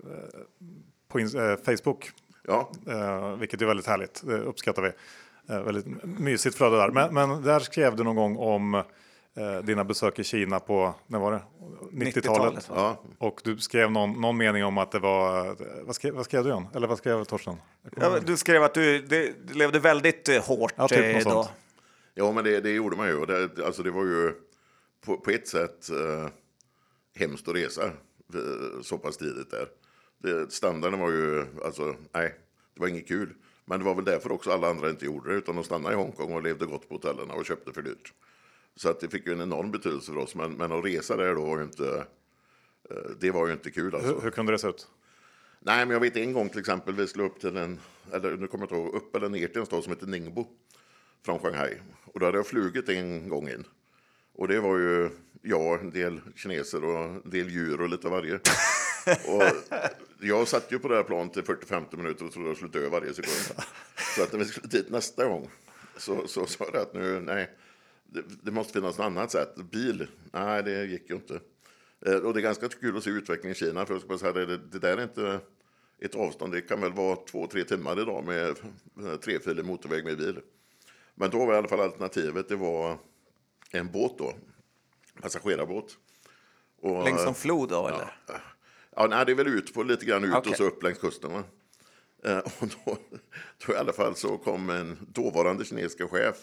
på in, eh, Facebook. Ja. Eh, vilket är väldigt härligt. Det uppskattar vi. Eh, väldigt mysigt flöde där. Men, men där skrev du någon gång om eh, dina besök i Kina på, när var det? nittiotalet. nittiotalet, Ja. Och du skrev någon, någon mening om att det var... Vad skrev, vad skrev du igen? Eller vad skrev Torsten? Ja, du skrev att du, det, du levde väldigt eh, hårt Ja, typ eh, något då. sånt. Ja, men det, det gjorde man ju. Och det, alltså det var ju på, på ett sätt eh, hemskt att resa eh, så pass tidigt där. Det, standarden var ju, alltså nej, det var inget kul. Men det var väl därför också alla andra inte gjorde det, utan de stannade i Hongkong och levde gott på hotellerna och köpte för dyrt. Så att det fick ju en enorm betydelse för oss. Men, men att resa där då var ju inte, eh, det var ju inte kul alltså. Hur, hur kunde det se ut? Nej, men jag vet en gång till exempel, vi skulle upp till en, eller nu kommer jag inte ihåg, upp eller ner till en stad som heter Ningbo från Shanghai. Och då hade jag flugit en gång in. Och det var ju, ja, en del kineser och en del djur och lite varje. Och jag satt ju på det här planet i fyrtio till femtio minuter och trodde jag skulle dö varje sekund. Så att när vi skulle dit nästa gång så, så sa jag att nu, nej, det, det måste finnas något annat sätt. Bil, nej det gick ju inte. Eh, och det är ganska kul att se utvecklingen i Kina. För jag ska bara säga, det, det där är inte ett avstånd, det kan väl vara två, tre timmar idag med trefilig motorväg med bil. Men då var i alla fall alternativet, det var en båt då, passagerarbåt. Och, Längs en flod då, eller? Ja, ja nej, det är väl ut på lite grann ut Okay. och så upp längs kusten. Va? Eh, och då, då i alla fall så kom en dåvarande kinesiska chef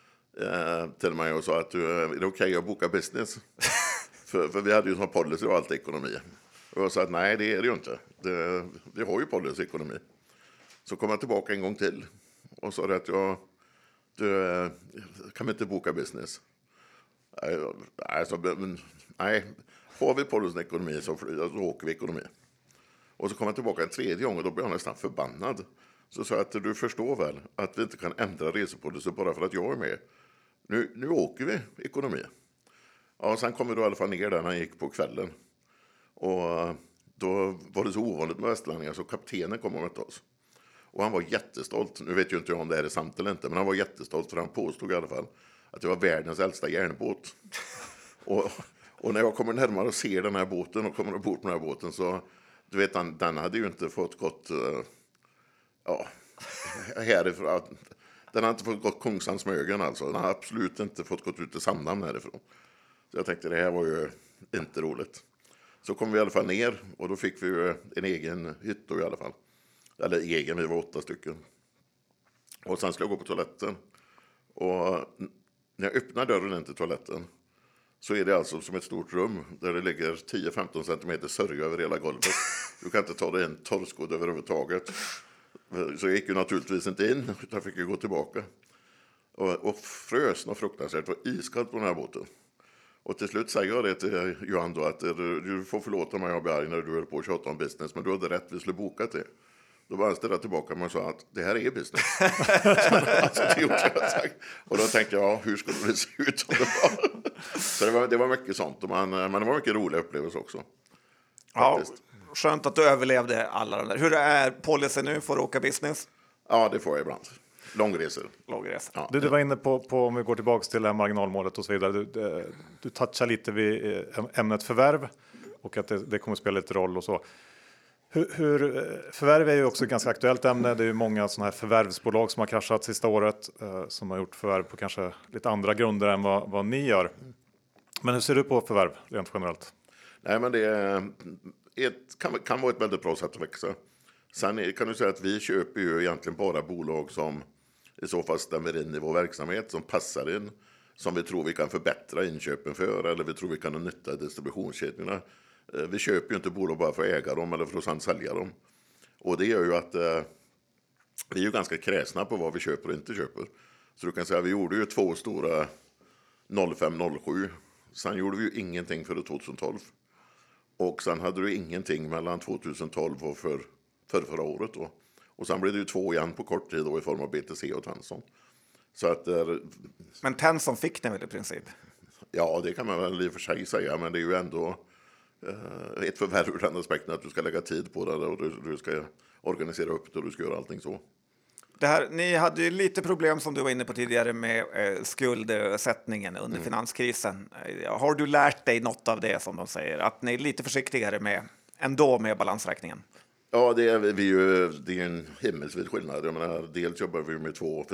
eh, till mig och sa att är det okej okay att boka business? för, för vi hade ju sån policy och allt ekonomi. Och jag sa att nej, det är det ju inte. Det, vi har ju policy ekonomi. Så kom jag tillbaka en gång till och sa att jag du, kan vi inte boka business? Nej, alltså, men, nej. Har vi policy ekonomi så, så åker vi ekonomi. Och så kom jag tillbaka en tredje gång och då blev jag nästan förbannad. Så sa jag att du förstår väl att vi inte kan ändra resepolicy bara för att jag är med. Nu, nu åker vi ekonomi. Ja, sen kom vi då i alla fall ner där när han gick på kvällen. Och då var det så ovanligt med västlänningar så kaptenen kom och mötte oss. Och han var jättestolt. Nu vet ju inte jag om det här är sant eller inte. Men han var jättestolt för han påstod i alla fall att det var världens äldsta järnbåt. och, och när jag kommer närmare och ser den här båten och kommer ombord på den här båten så... Du vet, den, den hade ju inte fått gått... Uh, ja, härifrån. Den har inte fått gått Kungshamnsmögen alltså. Den har absolut inte fått gått ut till Sandhamn härifrån. Så jag tänkte det här var ju inte roligt. Så kom vi i alla fall ner och då fick vi ju en egen hytt då i alla fall. Eller egen, vi var åtta stycken. Och sen skulle jag gå på toaletten. Och när jag öppnar dörren in till toaletten så är det alltså som ett stort rum där det ligger tio till femton centimeter sörja över hela golvet. Du kan inte ta dig en torrskåd överhuvudtaget. Så jag gick ju naturligtvis inte in, utan jag fick ju gå tillbaka. Och, och frös något fruktansvärt, var iskallt på den här båten. Och till slut säger jag det till Johan då att du, du får förlåta mig, jag blir arg när du höll på att tjata om business, men du hade rätt, vi skulle boka det. Då var han ställda tillbaka och sa att det här är business. Alltså, det gjorde jag. Och då tänkte jag, ja, hur skulle det se ut om det var? Så det var, det var mycket sånt. Men, men det var mycket roliga upplevelser också. Ja, faktiskt. skönt att du överlevde alla de där. Hur är policyn nu? Får du åka business? Ja, det får jag ibland. Långresor. Långresa. Ja. Du, du var inne på, på, om vi går tillbaka till det här marginalmålet och så vidare. Du, du, du touchar lite vid eh, ämnet förvärv och att det, det kommer att spela lite roll och så. Hur, hur, förvärv är ju också ett ganska aktuellt ämne. Det är ju många sådana här förvärvsbolag som har kraschat sista året. Eh, som har gjort förvärv på kanske lite andra grunder än vad, vad ni gör. Men hur ser du på förvärv rent generellt? Nej, men det är ett, kan, kan vara ett väldigt bra sätt att växa. Sen är, kan du säga att vi köper ju egentligen bara bolag som i så fall stämmer in i vår verksamhet, som passar in, som vi tror vi kan förbättra inköpen för eller vi tror vi kan ha nytta i distributionskedjorna. Vi köper ju inte bolag bara för att äga dem eller för att sedan sälja dem. Och det gör ju att eh, vi är ju ganska kräsna på vad vi köper och inte köper. Så du kan säga att vi gjorde ju två stora noll fem noll sju. Sen gjorde vi ju ingenting för tjugohundratolv. Och sen hade du ingenting mellan tjugotolv och för, för förra året då. Och sen blev det ju två igen på kort tid då i form av B T C och Tanson. Så att, eh, Men Tenson fick den väl i princip? ja, det kan man väl i och för sig säga, men det är ju ändå eh, ett förvärv ur den aspekten att du ska lägga tid på det och du, du ska organisera upp det och du ska göra allting så. Det här, ni hade ju lite problem som du var inne på tidigare med eh, skuldsättningen under mm. finanskrisen. Eh, har du lärt dig något av det som de säger? Att ni är lite försiktigare med, ändå med balansräkningen? Ja, det är, vi ju, det är en himmelsvid skillnad. Jag menar, dels jobbar vi med två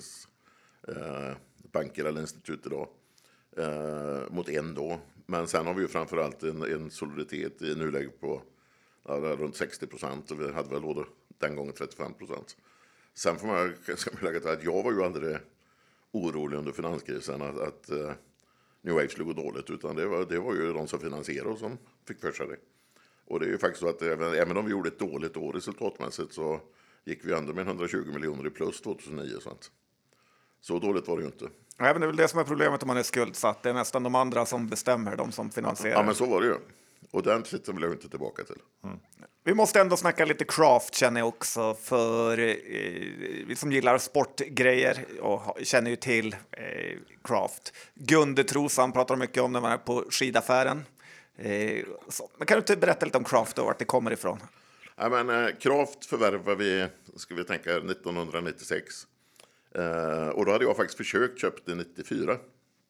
finansieringsbanker eh, eller institut idag eh, mot en då. Men sen har vi ju framförallt en, en soliditet i nuläget på ja, runt sextio procent och vi hade väl då den gången trettiofem procent. Sen får man ska man lägga till att jag var ju aldrig orolig under finanskrisen att, att uh, New Wave skulle gå dåligt, utan det var, det var ju de som finansierade och som fick för sig det. Och det är ju faktiskt så att även, även om vi gjorde ett dåligt år resultatmässigt så gick vi ändå med hundratjugo miljoner i plus tjugohundranio. Så, att, så dåligt var det ju inte. Ja, men det är väl det som är problemet om man är skuldsatt. Det är nästan de andra som bestämmer, de som finansierar. Ja, men så var det ju. Och den sitter vill jag inte tillbaka till. Mm. Vi måste ändå snacka lite craft, känner jag också, för eh, vi som gillar sportgrejer och känner ju till eh, craft. Gunde Trosan pratar mycket om när man är på skidaffären. Eh, så. Men kan du inte berätta lite om craft och vart det kommer ifrån? Ja, men, eh, craft förvärvade vi, ska vi tänka, nittonhundranittiosex. Eh, och då hade jag faktiskt försökt köpa det nittiofyra.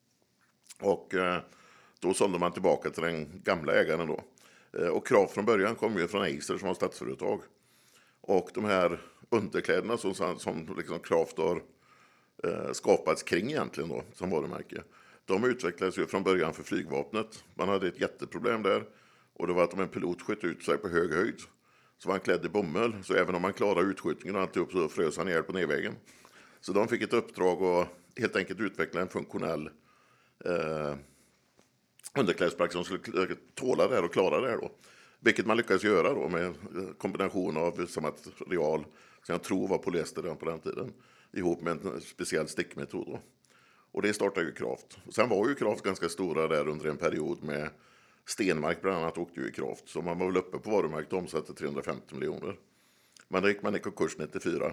Och eh, då sålde man tillbaka till den gamla ägaren då. Eh, och Craft från början kom ju från Eiser som var statsföretag. Och de här underkläderna som, som liksom Craft har eh, skapats kring egentligen då, som varumärke. De utvecklades ju från början för flygvapnet. Man hade ett jätteproblem där. Och det var att om en pilot sköt ut sig på hög höjd så var han klädd i bomull. Så även om man klarade utskjutningen och alltihop så frös han ihjäl på nedvägen. Så de fick ett uppdrag att helt enkelt utveckla en funktionell eh, underklädesplagg som skulle tåla det här och klara det här då. Vilket man lyckades göra då med kombination av som material som jag tror var polyester redan på den tiden. Ihop med en speciell stickmetod då. Och det startade ju Craft. Och sen var ju Craft ganska stora där under en period med Stenmark bland annat åkte ju i Craft. Så man var väl uppe på varumärket och omsatte trehundrafemtio miljoner. Men då gick man i konkurs nittiofyra.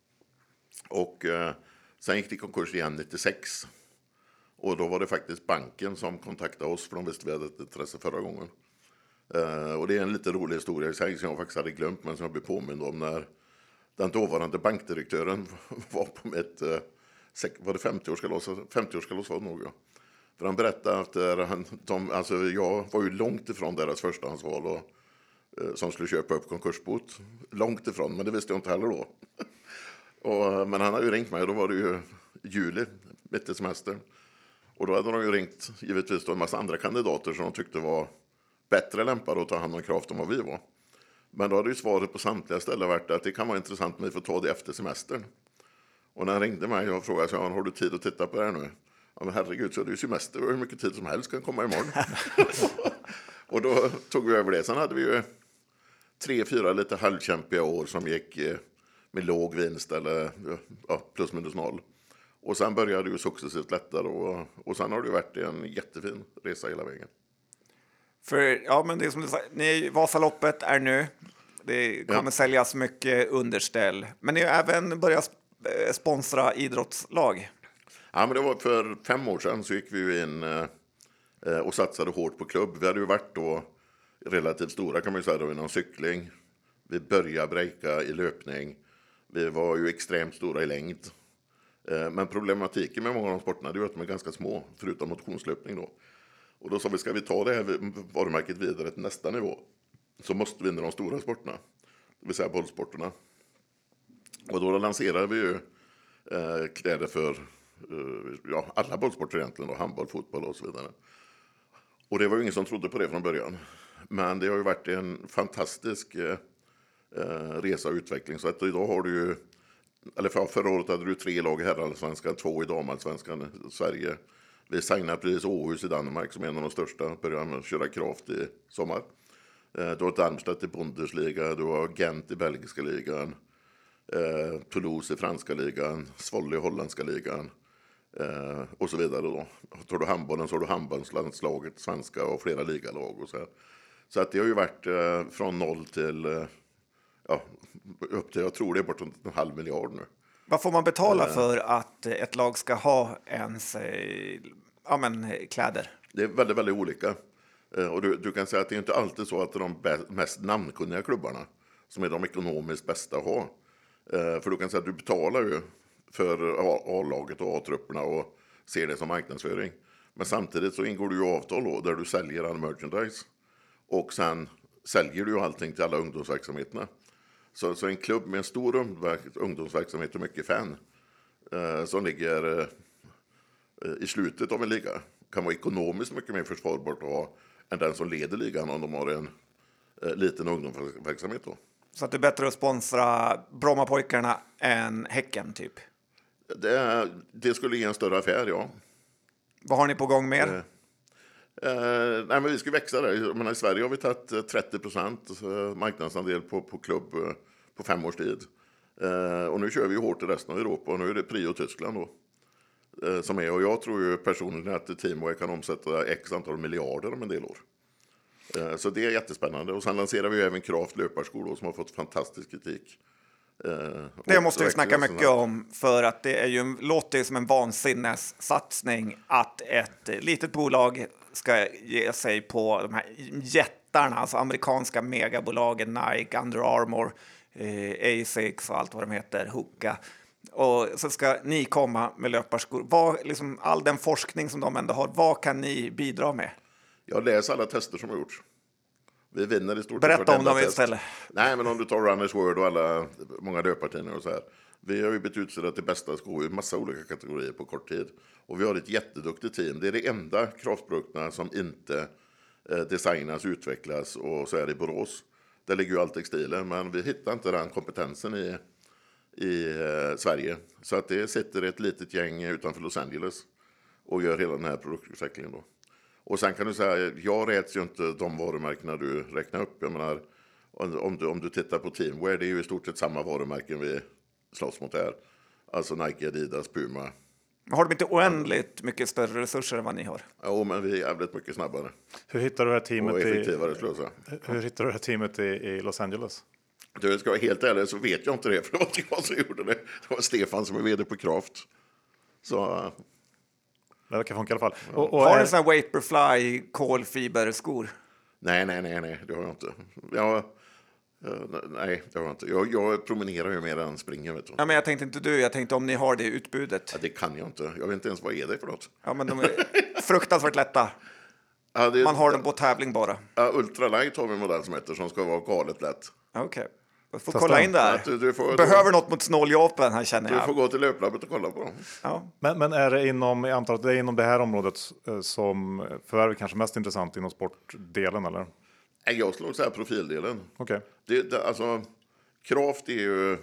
Och eh, sen gick det i konkurs igen nittiosex. Och då var det faktiskt banken som kontaktade oss för de visste vi hade ett intresse förra gången. Eh, och det är en lite rolig historia i sig som jag faktiskt hade glömt men som jag blev påmind om när den dåvarande bankdirektören var på ett eh, var det femtio-årskalas femtio-årskalas var det nog, ja. För han berättade att han, de, alltså jag var ju långt ifrån deras förstahandsval och, eh, som skulle köpa upp konkursbot. Långt ifrån, men det visste jag inte heller då. och, men han hade ju ringt mig och då var det ju juli, mitt i semestern. Och då hade de ju ringt givetvis då en massa andra kandidater som de tyckte var bättre lämpade att ta hand om Craft än vad vi var. Men då hade ju svaret på samtliga ställen varit att det kan vara intressant med att få ta det efter semestern. Och när han ringde mig och frågade så, har du tid att titta på det här nu? Ja, men herregud, så är det ju semester och hur mycket tid som helst kan komma imorgon. Och då tog vi över det. Sen hade vi ju tre, fyra lite halvkämpiga år som gick med låg vinst eller ja, plus minus noll. Och sen började det ju successivt lättare och, och sen har det varit en jättefin resa hela vägen. För ja, men det är som du säger, ni, Vasaloppet är nu. Det kommer ja. säljas mycket underställ. Men ni har även börjat sponsra idrottslag. Ja, men det var för fem år sedan så gick vi ju in eh, och satsade hårt på klubb. Vi hade ju varit då relativt stora kan man ju säga då inom cykling. Vi började breaka i löpning. Vi var ju extremt stora i längd. Eh, men problematiken med många av de sporterna är ju att de är ganska små, förutom motionslöpning då. Och då sa vi, ska vi ta det här varumärket vidare till nästa nivå så måste vi in i de stora sporterna, det vill säga bollsporterna. Och då lanserade vi ju eh, kläder för eh, ja, alla bollsporter egentligen, då, handboll, fotboll och så vidare. Och det var ju ingen som trodde på det från början. Men det har ju varit en fantastisk eh, resa och utveckling. Så att idag har du ju, eller för, förra året hade du tre lag i herrallsvenskan, två i damallsvenskan i Sverige. Vi signade precis Åhus i Danmark som är en av de största, började med att köra Craft i sommar. Eh, du har Darmstadt i Bundesliga, du har Gent i belgiska ligan. Eh, Toulouse i franska ligan, Zwolle i holländska ligan eh, och så vidare då. Tar du handbollen så har du handbollslandslaget, svenska och flera ligalag och så här. Så att det har ju varit eh, från noll till eh, ja, upp till, jag tror det är bortåt en halv miljard nu. Vad får man betala för att ett lag ska ha ens eh, ja, men, kläder? Det är väldigt, väldigt olika. Eh, och du, du kan säga att det är inte alltid så att det är de bä- mest namnkunniga klubbarna som är de ekonomiskt bästa att ha. Eh, för du kan säga att du betalar ju för A- A-laget och A-trupperna och ser det som marknadsföring. Men samtidigt så ingår du ju avtal då, där du säljer all merchandise. Och sen säljer du ju allting till alla ungdomsverksamheterna. Så, så en klubb med en stor ungdomsverksamhet och mycket fan eh, som ligger eh, i slutet av en liga kan vara ekonomiskt mycket mer försvarbart att ha än den som leder ligan om de har en eh, liten ungdomsverksamhet då. Så att det är bättre att sponsra Brommapojkarna än Häcken typ? Det, det skulle ge en större affär, ja. Vad har ni på gång mer? Eh, Eh, nej, men vi ska växa där. Men i Sverige har vi tagit trettio procent marknadsandel på, på klubb eh, på fem års tid. Eh, och nu kör vi ju hårt i resten av Europa och nu är det Prio Tyskland då. Eh, som är, och jag tror ju personligen att Teamway kan omsätta x antal miljarder om en del år. Eh, så det är jättespännande. Och sen lanserar vi ju även Kraft löparskor då, som har fått fantastisk kritik. Eh, det måste vi snacka mycket om, för att det är ju, låter ju som en vansinnessatsning att ett litet bolag ska ge sig på de här jättarna, alltså amerikanska megabolagen Nike, Under Armour, eh, Asics och allt vad de heter, Hoka. Och så ska ni komma med löparskor. Vad, liksom, all den forskning som de ändå har, vad kan ni bidra med? Jag läser alla tester som har gjorts. Vi vinner i stort. Berätta om dem istället. Nej, men om du tar Runners World och alla, många löpartidningar och så här. Vi har ju bytt utsedda till bästa skor i massa olika kategorier på kort tid. Och vi har ett jätteduktigt team. Det är det enda kraftprodukterna som inte eh, designas, utvecklas och så är det i Borås. Där ligger ju all textilen, men vi hittar inte den kompetensen i, i eh, Sverige. Så att det sitter ett litet gäng utanför Los Angeles och gör hela den här produktutvecklingen då. Och sen kan du säga, jag räds ju inte de varumärkena du räknar upp. Jag menar, om du, om du tittar på Teamwear, det är ju i stort sett samma varumärken vi slåss mot här. Alltså Nike, Adidas, Puma. Har de inte oändligt mycket större resurser än vad ni har? Ja, men vi är jävligt mycket snabbare. Hur hittar du det här teamet och i, effektivare, skulle jag säga. hur hittar du det här teamet i, i Los Angeles? Du ska vara helt ärlig så vet jag inte det, för det var inte jag som gjorde det. Det var Stefan som är vd på Kraft. Så... Det verkar funka i alla fall. Och, och har du är, en sån här Vaporfly kolfiberskor? Nej, nej, nej, nej, det har jag inte. Jag, uh, nej, det har jag inte. Jag, jag promenerar ju mer än springer, vet du. Ja, men jag tänkte inte du, jag tänkte om ni har det utbudet. Ja, det kan jag inte. Jag vet inte ens vad är det för något. Ja, men de är fruktansvärt lätta. Ja, det, Man har dem på tävling bara. Ja, Ultralight har vi en modell som heter som ska vara galet lätt. Okej. Okay. Jag får kolla in där. Du, du får, Behöver du, något mot snåljåpen här, känner jag. Du får gå till löplabbet och kolla på dem. Ja. Men, men är det inom, jag antar att det är inom det här området eh, som förvärv kanske mest intressant inom sportdelen, eller? Nej, jag skulle nog säga profildelen. Okej. Det, det, alltså, Kraft är ju...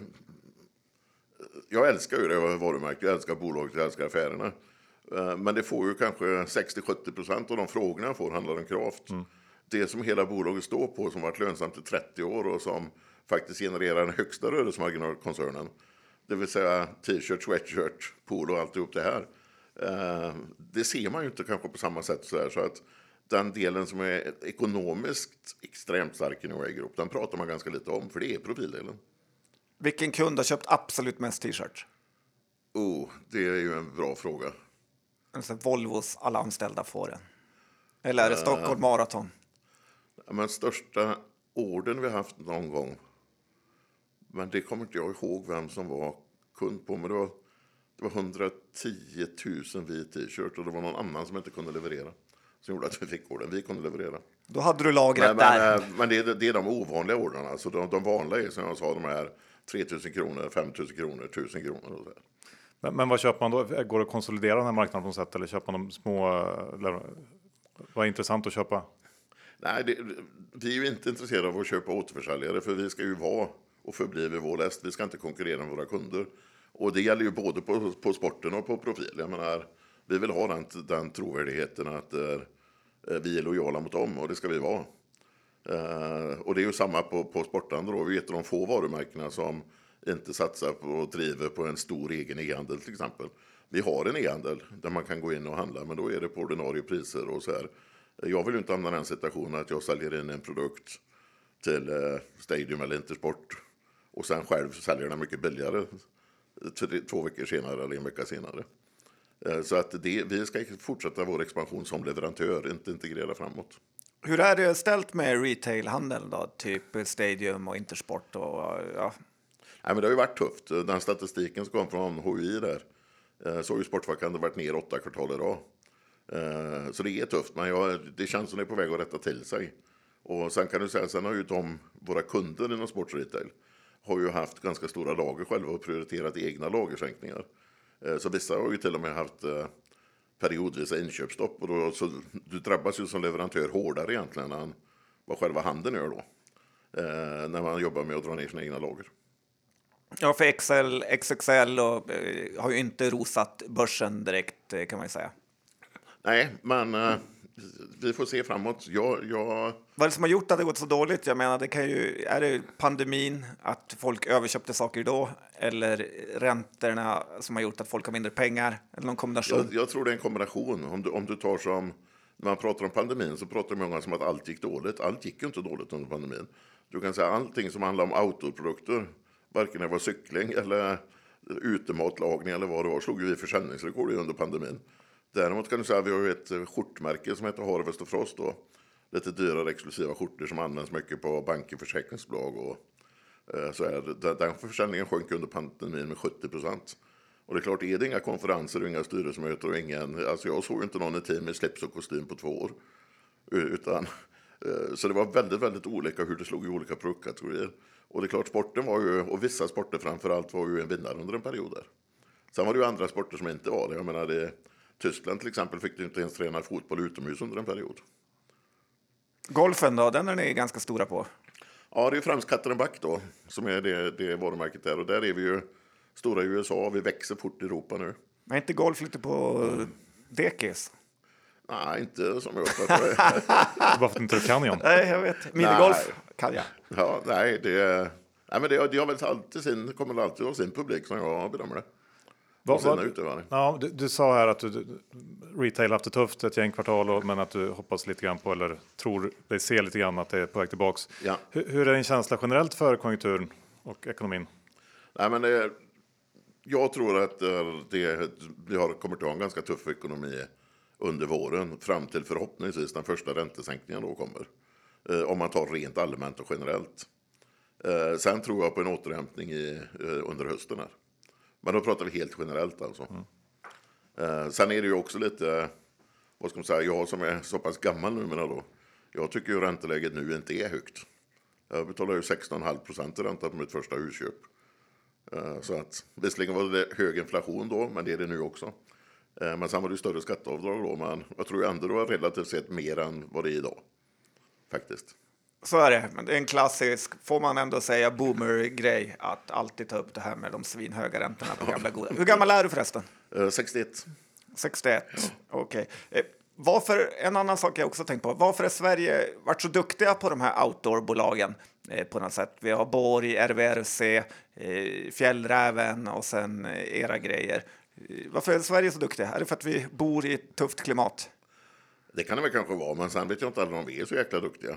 Jag älskar ju det varumärket, jag älskar bolaget, jag älskar affärerna. Men det får ju kanske sextio till sjuttio procent av de frågorna jag får handlar om Kraft. Mm. Det som hela bolaget står på, som varit lönsamt i trettio år och som faktiskt genererar den högsta rörelsemarginalen i koncernen. Det vill säga t-shirt, sweatshirt, polo och alltihop det här. Det ser man ju inte kanske på samma sätt så här, så att den delen som är ekonomiskt extremt stark i New Way Group, den pratar man ganska lite om, för det är profildelen. Vilken kund har köpt absolut mest t-shirt? Oh, det är ju en bra fråga. Alltså Volvos alla anställda får den. Eller är det Stockholm Marathon? Ja, men största orden vi har haft någon gång. Men det kommer inte jag ihåg vem som var kund på. Men det var, det var hundratio tusen vit t-shirt och det var någon annan som inte kunde leverera. Som gjorde att vi fick orden. Vi kunde leverera. Då hade du lagret men, där. Men, men det, är, det är de ovanliga orderna. Alltså de, de vanliga är som jag sa, de här tre tusen kronor, fem tusen kronor, tusen kronor och så här. Men, men vad köper man då? Går det att konsolidera den här marknaden på något sätt? Eller köper man de små... Eller, vad är intressant att köpa? Nej, det, vi är ju inte intresserade av att köpa återförsäljare. För vi ska ju vara och förbli vid vår läst. Vi ska inte konkurrera med våra kunder. Och det gäller ju både på, på sporten och på profil. Jag menar, vi vill ha den, den trovärdigheten att eh, vi är lojala mot dem. Och det ska vi vara. Eh, och det är ju samma på, på sporthandel då. Vi är ett av de få varumärkena som inte satsar på och driver på en stor egen e-handel till exempel. Vi har en e-handel där man kan gå in och handla, men då är det på ordinarie priser och så här. Jag vill ju inte hamna i den situationen att jag säljer in en produkt till eh, Stadium eller Intersport och sen själv säljer den mycket billigare två veckor senare eller en vecka senare. Så att det, vi ska fortsätta vår expansion som leverantör, inte integrera framåt. Hur är det ställt med retailhandeln då? Typ Stadium och Intersport och ja. Nej, men det har ju varit tufft. Den statistiken som kom från H U I där, så har ju Sportfackhandeln varit ner åtta kvartal i rad. Så det är tufft, men jag, det känns som det är på väg att rätta till sig. Och sen kan du säga, sen har ju de, våra kunder inom sportretail har ju haft ganska stora lager själva och prioriterat egna lagersänkningar. Så vissa har ju till och med haft periodvisa inköpsstopp, och då, så du drabbas ju som leverantör hårdare egentligen än vad själva handeln gör då. När man jobbar med att dra ner sina egna lager. Ja, för X L, X X L och, eh, har ju inte rosat börsen direkt kan man ju säga. Nej, men eh, vi får se framåt. Jag, jag... Vad är det som har gjort att det gått så dåligt? Jag menar, det kan ju, är det pandemin, att folk överköpte saker då? Eller räntorna som har gjort att folk har mindre pengar? Eller någon kombination? Jag, jag tror det är en kombination. Om du, om du tar som, när man pratar om pandemin så pratar många som att allt gick dåligt. Allt gick ju inte dåligt under pandemin. Du kan säga allting som handlar om outdoorprodukter, varken det var cykling eller utematlagning eller vad det var, slog ju vi försäljningsrekord under pandemin. Däremot kan du säga att vi har ett skjortmärke som heter Harvest och Frost då. Lite dyrare exklusiva skjortor som används mycket på banker, försäkringsbolag och eh, så är den försäljningen sjönk under pandemin med sjuttio procent. Och det är klart, är det inga konferenser och inga styrelsemöten och ingen, alltså jag såg inte någon i team med slips och kostym på två år. Utan, eh, så det var väldigt, väldigt olika hur det slog i olika produktkategorier. Och det är klart, sporten var ju, och vissa sporter framförallt var ju en vinnare under en period där. Sen var det ju andra sporter som inte var det. Jag menar, det, Tyskland till exempel fick du inte ens träna fotboll utomhus under en period. Golfen då, den är ni ganska stora på. Ja, det är främst Cutter and Buck då, som är det, det varumärket där. Och där är vi ju stora i U S A, vi växer fort i Europa nu. Men inte golf lite på dekis? Nej, inte som jag uppfattar det. Bara för att inte du kan igen. Nej, jag vet. Minigolf Nej. kan jag. Ja, nej, det, nej men det, det har väl alltid sin, kommer alltid ha sin publik som jag bedömer det. Vad, sina vad, utövare. ja, du, du sa här att du, du retail haft det tufft ett gäng kvartal, och, men att du hoppas lite grann på, eller tror dig se lite grann att det är på väg tillbaks. Ja. Hur, hur är din känsla generellt för konjunkturen och ekonomin? Nej, men det, jag tror att det, vi har kommit att ha en ganska tuff ekonomi under våren, fram till förhoppningsvis den första räntesänkningen då kommer. Eh, om man tar rent allmänt och generellt. Eh, sen tror jag på en återhämtning i, eh, under hösten här. Men då pratar vi helt generellt alltså. Mm. Eh, sen är det ju också lite, vad ska man säga, jag som är så pass gammal numera då. Jag tycker ju ränteläget nu inte är högt. Jag betalar ju sexton komma fem procent i ränta på mitt första husköp. Eh, så att visserligen var det hög inflation då, men det är det nu också. Eh, men sen var det ju större skatteavdrag då, men jag tror ändå det var relativt sett mer än vad det är idag. Faktiskt. Så är det, men det är en klassisk, får man ändå säga, boomer-grej att alltid ta upp det här med de svinhöga räntorna på gamla goda. Hur gammal är du förresten? Eh, sextioett. sextioett, ja. Okej. Okay. Eh, varför, en annan sak jag också tänkt på, varför är Sverige varit så duktiga på de här outdoorbolagen eh, på något sätt? Vi har Borg, R V R C, eh, Fjällräven och sen eh, era grejer. Eh, varför är Sverige så duktiga? Är det för att vi bor i ett tufft klimat? Det kan det väl kanske vara, men sen vet jag inte alla om vi är så jäkla duktiga.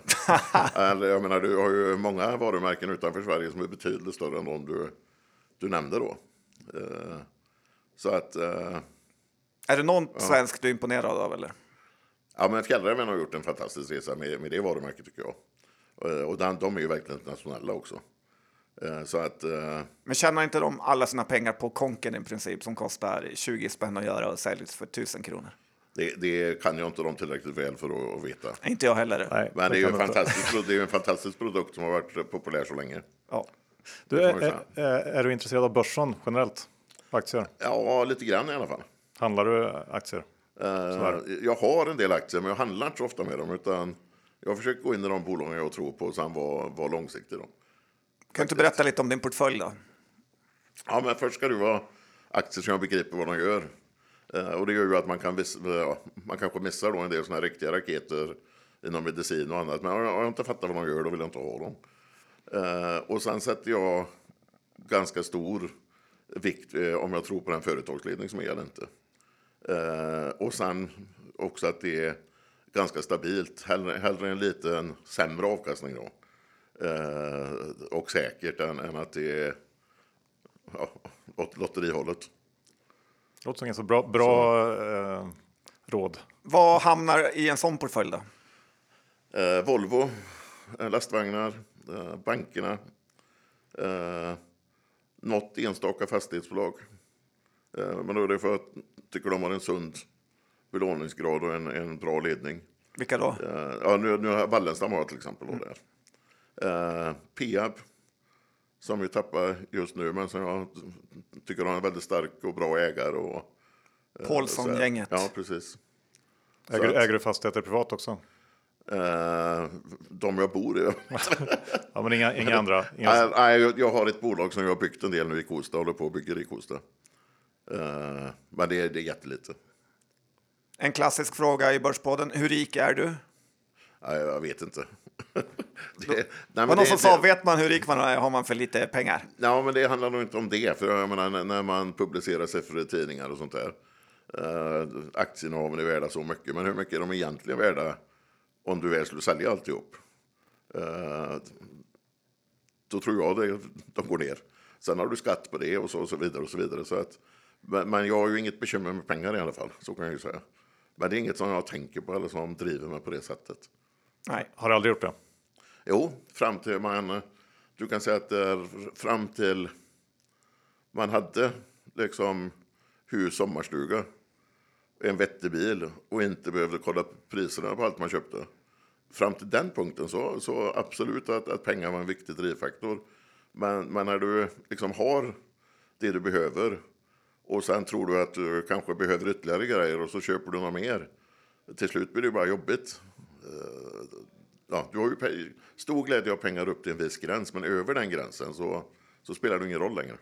Jag menar, du har ju många varumärken utanför Sverige som är betydligt större än de du, du nämnde då. Uh, så att... Uh, är det någon ja. svensk du är imponerad av, eller? Ja, men Fjällräven har gjort en fantastisk resa med, med det varumärket tycker jag. Uh, och den, de är ju verkligen internationella också. Uh, så att... Uh, men tjänar inte de alla sina pengar på konken i princip, som kostar tjugo spänn att göra och säljs för tusen kronor? Det, det kan jag inte de tillräckligt väl för att, att veta. Inte jag heller. Nej, men det är, ju en fantastisk, det är en fantastisk produkt som har varit populär så länge. Ja. Du, är, är, är du intresserad av börsen generellt? Aktier? Ja, lite grann i alla fall. Handlar du aktier? Uh, jag har en del aktier, men jag handlar inte så ofta med dem. Utan jag försöker gå in i de bolagen jag tror på och sen vara var långsiktig. Då. Kan du inte berätta lite om din portfölj då? Ja, men först ska det vara aktier som jag begriper vad de gör. Uh, och det gör ju att man kan vis- uh, man kanske missar då en del såna här riktiga raketer inom medicin och annat. Men om jag, om jag inte fattar vad de gör, då vill jag inte ha dem. Uh, och sen sätter jag ganska stor vikt uh, om jag tror på den företagsledning som är eller inte. Uh, och sen också att det är ganska stabilt. Hellre, hellre en liten sämre avkastning då. Uh, och säkert än, än att det är... Ja, åt lotterihållet. Det låter som en så bra, bra eh, råd. Vad hamnar i en sån portfölj då? Eh, Volvo, eh, lastvagnar, eh, bankerna, eh, något enstaka fastighetsbolag. Eh, men då är det för att tycker de har en sund belåningsgrad och en, en bra ledning. Vilka då? Eh, ja, nu, nu har Wallenstam har till exempel mm. där. Eh, Peab, som vi tappar just nu, men som jag tycker har en väldigt stark och bra ägare. Och, eh, Paulsson-gänget. Ja, precis. Äger, att, äger du fastigheter privat också? Eh, de jag bor i. Ja, men inga, inga andra? Inga... Nej, nej, jag har ett bolag som jag har byggt en del nu i Kosta, håller på att bygga i Kosta. Eh, men det är, det är jättelite. En klassisk fråga i Börspodden. Hur rik är du? Nej, jag vet inte. det, nej, men men någon det, som sa, det, vet man hur rik man är, har man för lite pengar? Ja, men det handlar nog inte om det. För jag menar, när man publicerar siffror i tidningar och sånt där. Eh, aktieinnehaven är värda så mycket. Men hur mycket är de egentligen värda om du väl skulle sälja alltihop? Eh, då tror jag det, de går ner. Sen har du skatt på det och så, och så vidare och så vidare. Så att, men, men jag har ju inget bekymmer med pengar i alla fall. Så kan jag ju säga. Men det är inget som jag tänker på eller som driver mig på det sättet. Nej, har du aldrig gjort det? Jo, fram till man, du kan säga att det är fram till man hade liksom hus, sommarstuga, en vettig bil och inte behövde kolla priserna på allt man köpte. Fram till den punkten så, så absolut att, att pengar var en viktig drivfaktor. Men, men när du liksom har det du behöver och sen tror du att du kanske behöver ytterligare grejer och så köper du något mer. Till slut blir det bara jobbigt. Ja, du har ju pe- stor glädje av pengar upp till en viss gräns, men över den gränsen så, så spelar det ingen roll längre.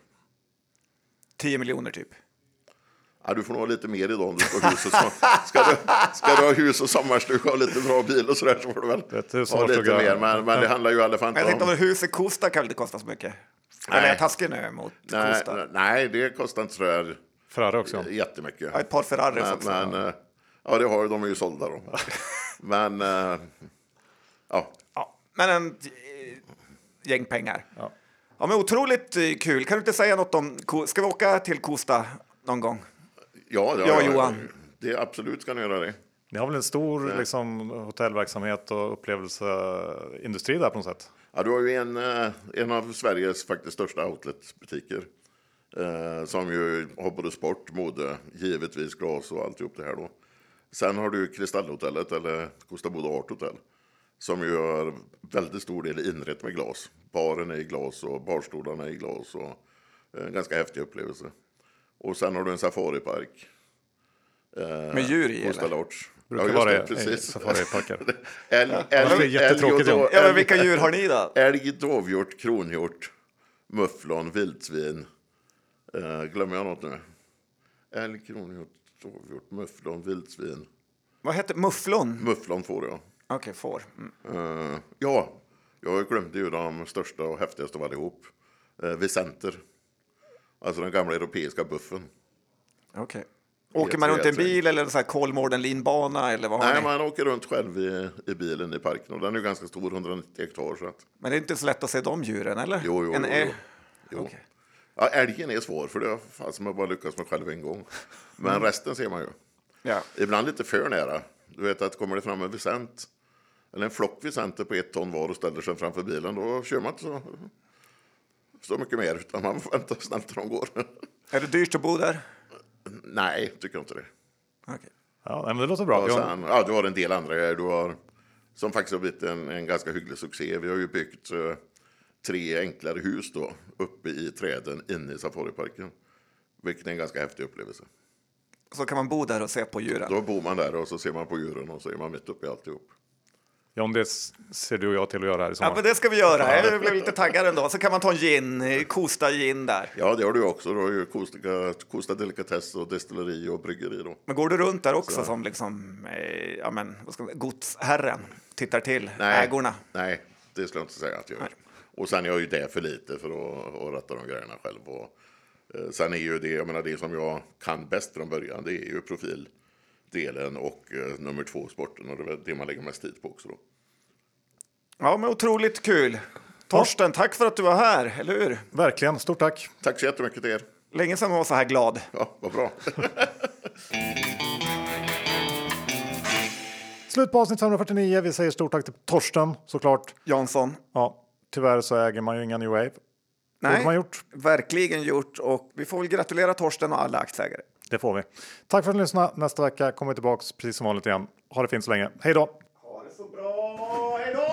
tio miljoner typ. Ja, du får nog ha lite mer idag om du ska ha hus och, ska du, ska du ha hus och sommarstuga och lite bra bil och sådär så får du väl ha lite mer. Men, men det handlar ju i alla fall inte om... Jag tänkte om... om huset Kosta kan det kosta så mycket. Nej. Eller är jag taskig nu mot nej, Kosta? Nej, det kostar inte så där Ferrari också. jättemycket. Ja, ett par Ferraris men, också. Men, ja, det har de är ju sålda då. Men, äh, ja. ja. Men en äh, gäng pengar. Ja. Ja, men otroligt äh, kul. Kan du inte säga något om... Ska vi åka till Kosta någon gång? Ja, det, ja ja, Johan. Det absolut ska ni göra det. Ni har väl en stor liksom, hotellverksamhet och upplevelseindustri där på något sätt? Ja, du har ju en, en av Sveriges faktiskt största outletbutiker. Eh, som ju har både sport, mode, givetvis glas och alltihop det här då. Sen har du Kristallhotellet eller Kosta Boda Art Hotel. Som ju har väldigt stor del inrett med glas. Baren är i glas och barstolarna är i glas och en ganska häftig upplevelse. Och sen har du en safaripark. Eh, med djur i Kosta Lodge. Brukar ja, vara det, det, precis. Safariparker. älg, ja, älg, det är jättetråkigt. älg, ja, men vilka djur har ni då? Älg, dovhjort, kronhjort, mufflon, vildsvin. Uh, glömmer jag något nu? Älg, kronhjort, dovhjort, mufflon, vildsvin. Vad heter mufflon? Mufflon får jag. Okej, okay, får. Mm. Uh, ja, jag glömde ju de största och häftigaste av allihop. Uh, Vicenter. Alltså den gamla europeiska buffen. Okej. Okay. Åker man runt i en bil eller så här Kolmården-linbana eller vad har Nej, ni? man åker runt själv i, i bilen i parken och den är ju ganska stor, hundranittio hektar. Så att... Men det är inte så lätt att se de djuren, eller? Jo, jo, en jo. jo. jo. Okay. Ja, älgen är svår för det är fan som jag bara lyckas med själv en gång. Men mm. resten ser man ju. Ja. Ibland lite för nära. Du vet att kommer det fram en vicent eller en flock vicenter på ett ton var och ställer sig framför bilen, då kör man inte så, så mycket mer utan man får vänta snällt till de går. Är det dyrt att bo där? Nej, tycker jag inte det. Okay. Ja, men det låter bra. Ja, sen, ja, du har en del andra grejer. Du har, som faktiskt har blivit en, en ganska hygglig succé. Vi har ju byggt uh, tre enklare hus då, uppe i träden inne i safariparken. Vilket är en ganska häftig upplevelse. Så kan man bo där och se på djuren? Då bor man där och så ser man på djuren och så är man mitt uppe i alltihop. Ja, om det ser du och jag till att göra här i sommar. Ja, men det ska vi göra. Jag blev lite taggad ändå. Så kan man ta en gin, Kosta gin där. Ja, det har du också. Du har ju Kosta, Kosta Delikatess och destilleri och bryggeri då. Men går du runt där också så. Som liksom, eh, ja men, vad ska man, godsherren tittar till nej, ägorna? Nej, det skulle jag inte säga att jag gör. Nej. Och sen är jag ju där för lite för att, att rätta de grejerna själv. Och, eh, sen är ju det, jag menar det som jag kan bäst från början, det är ju profildelen och eh, nummer två sporten. Och det är det man lägger mest tid på också då. Ja, men otroligt kul. Torsten, tack för att du var här, eller hur? Verkligen, stort tack. Tack så jättemycket till er. Länge sedan man var så här glad. Ja, vad bra. Slut på avsnitt femhundrafyrtionio. Vi säger stort tack till Torsten såklart. Jansson. Ja, tyvärr så äger man ju inga New Wave. Nej, man gjort. verkligen gjort. Och vi får väl gratulera Torsten och alla aktieägare. Det får vi. Tack för att ni lyssnade. Nästa vecka kommer vi tillbaka precis som vanligt igen. Ha det fint så länge. Hej då! Ha det så bra. Hej då!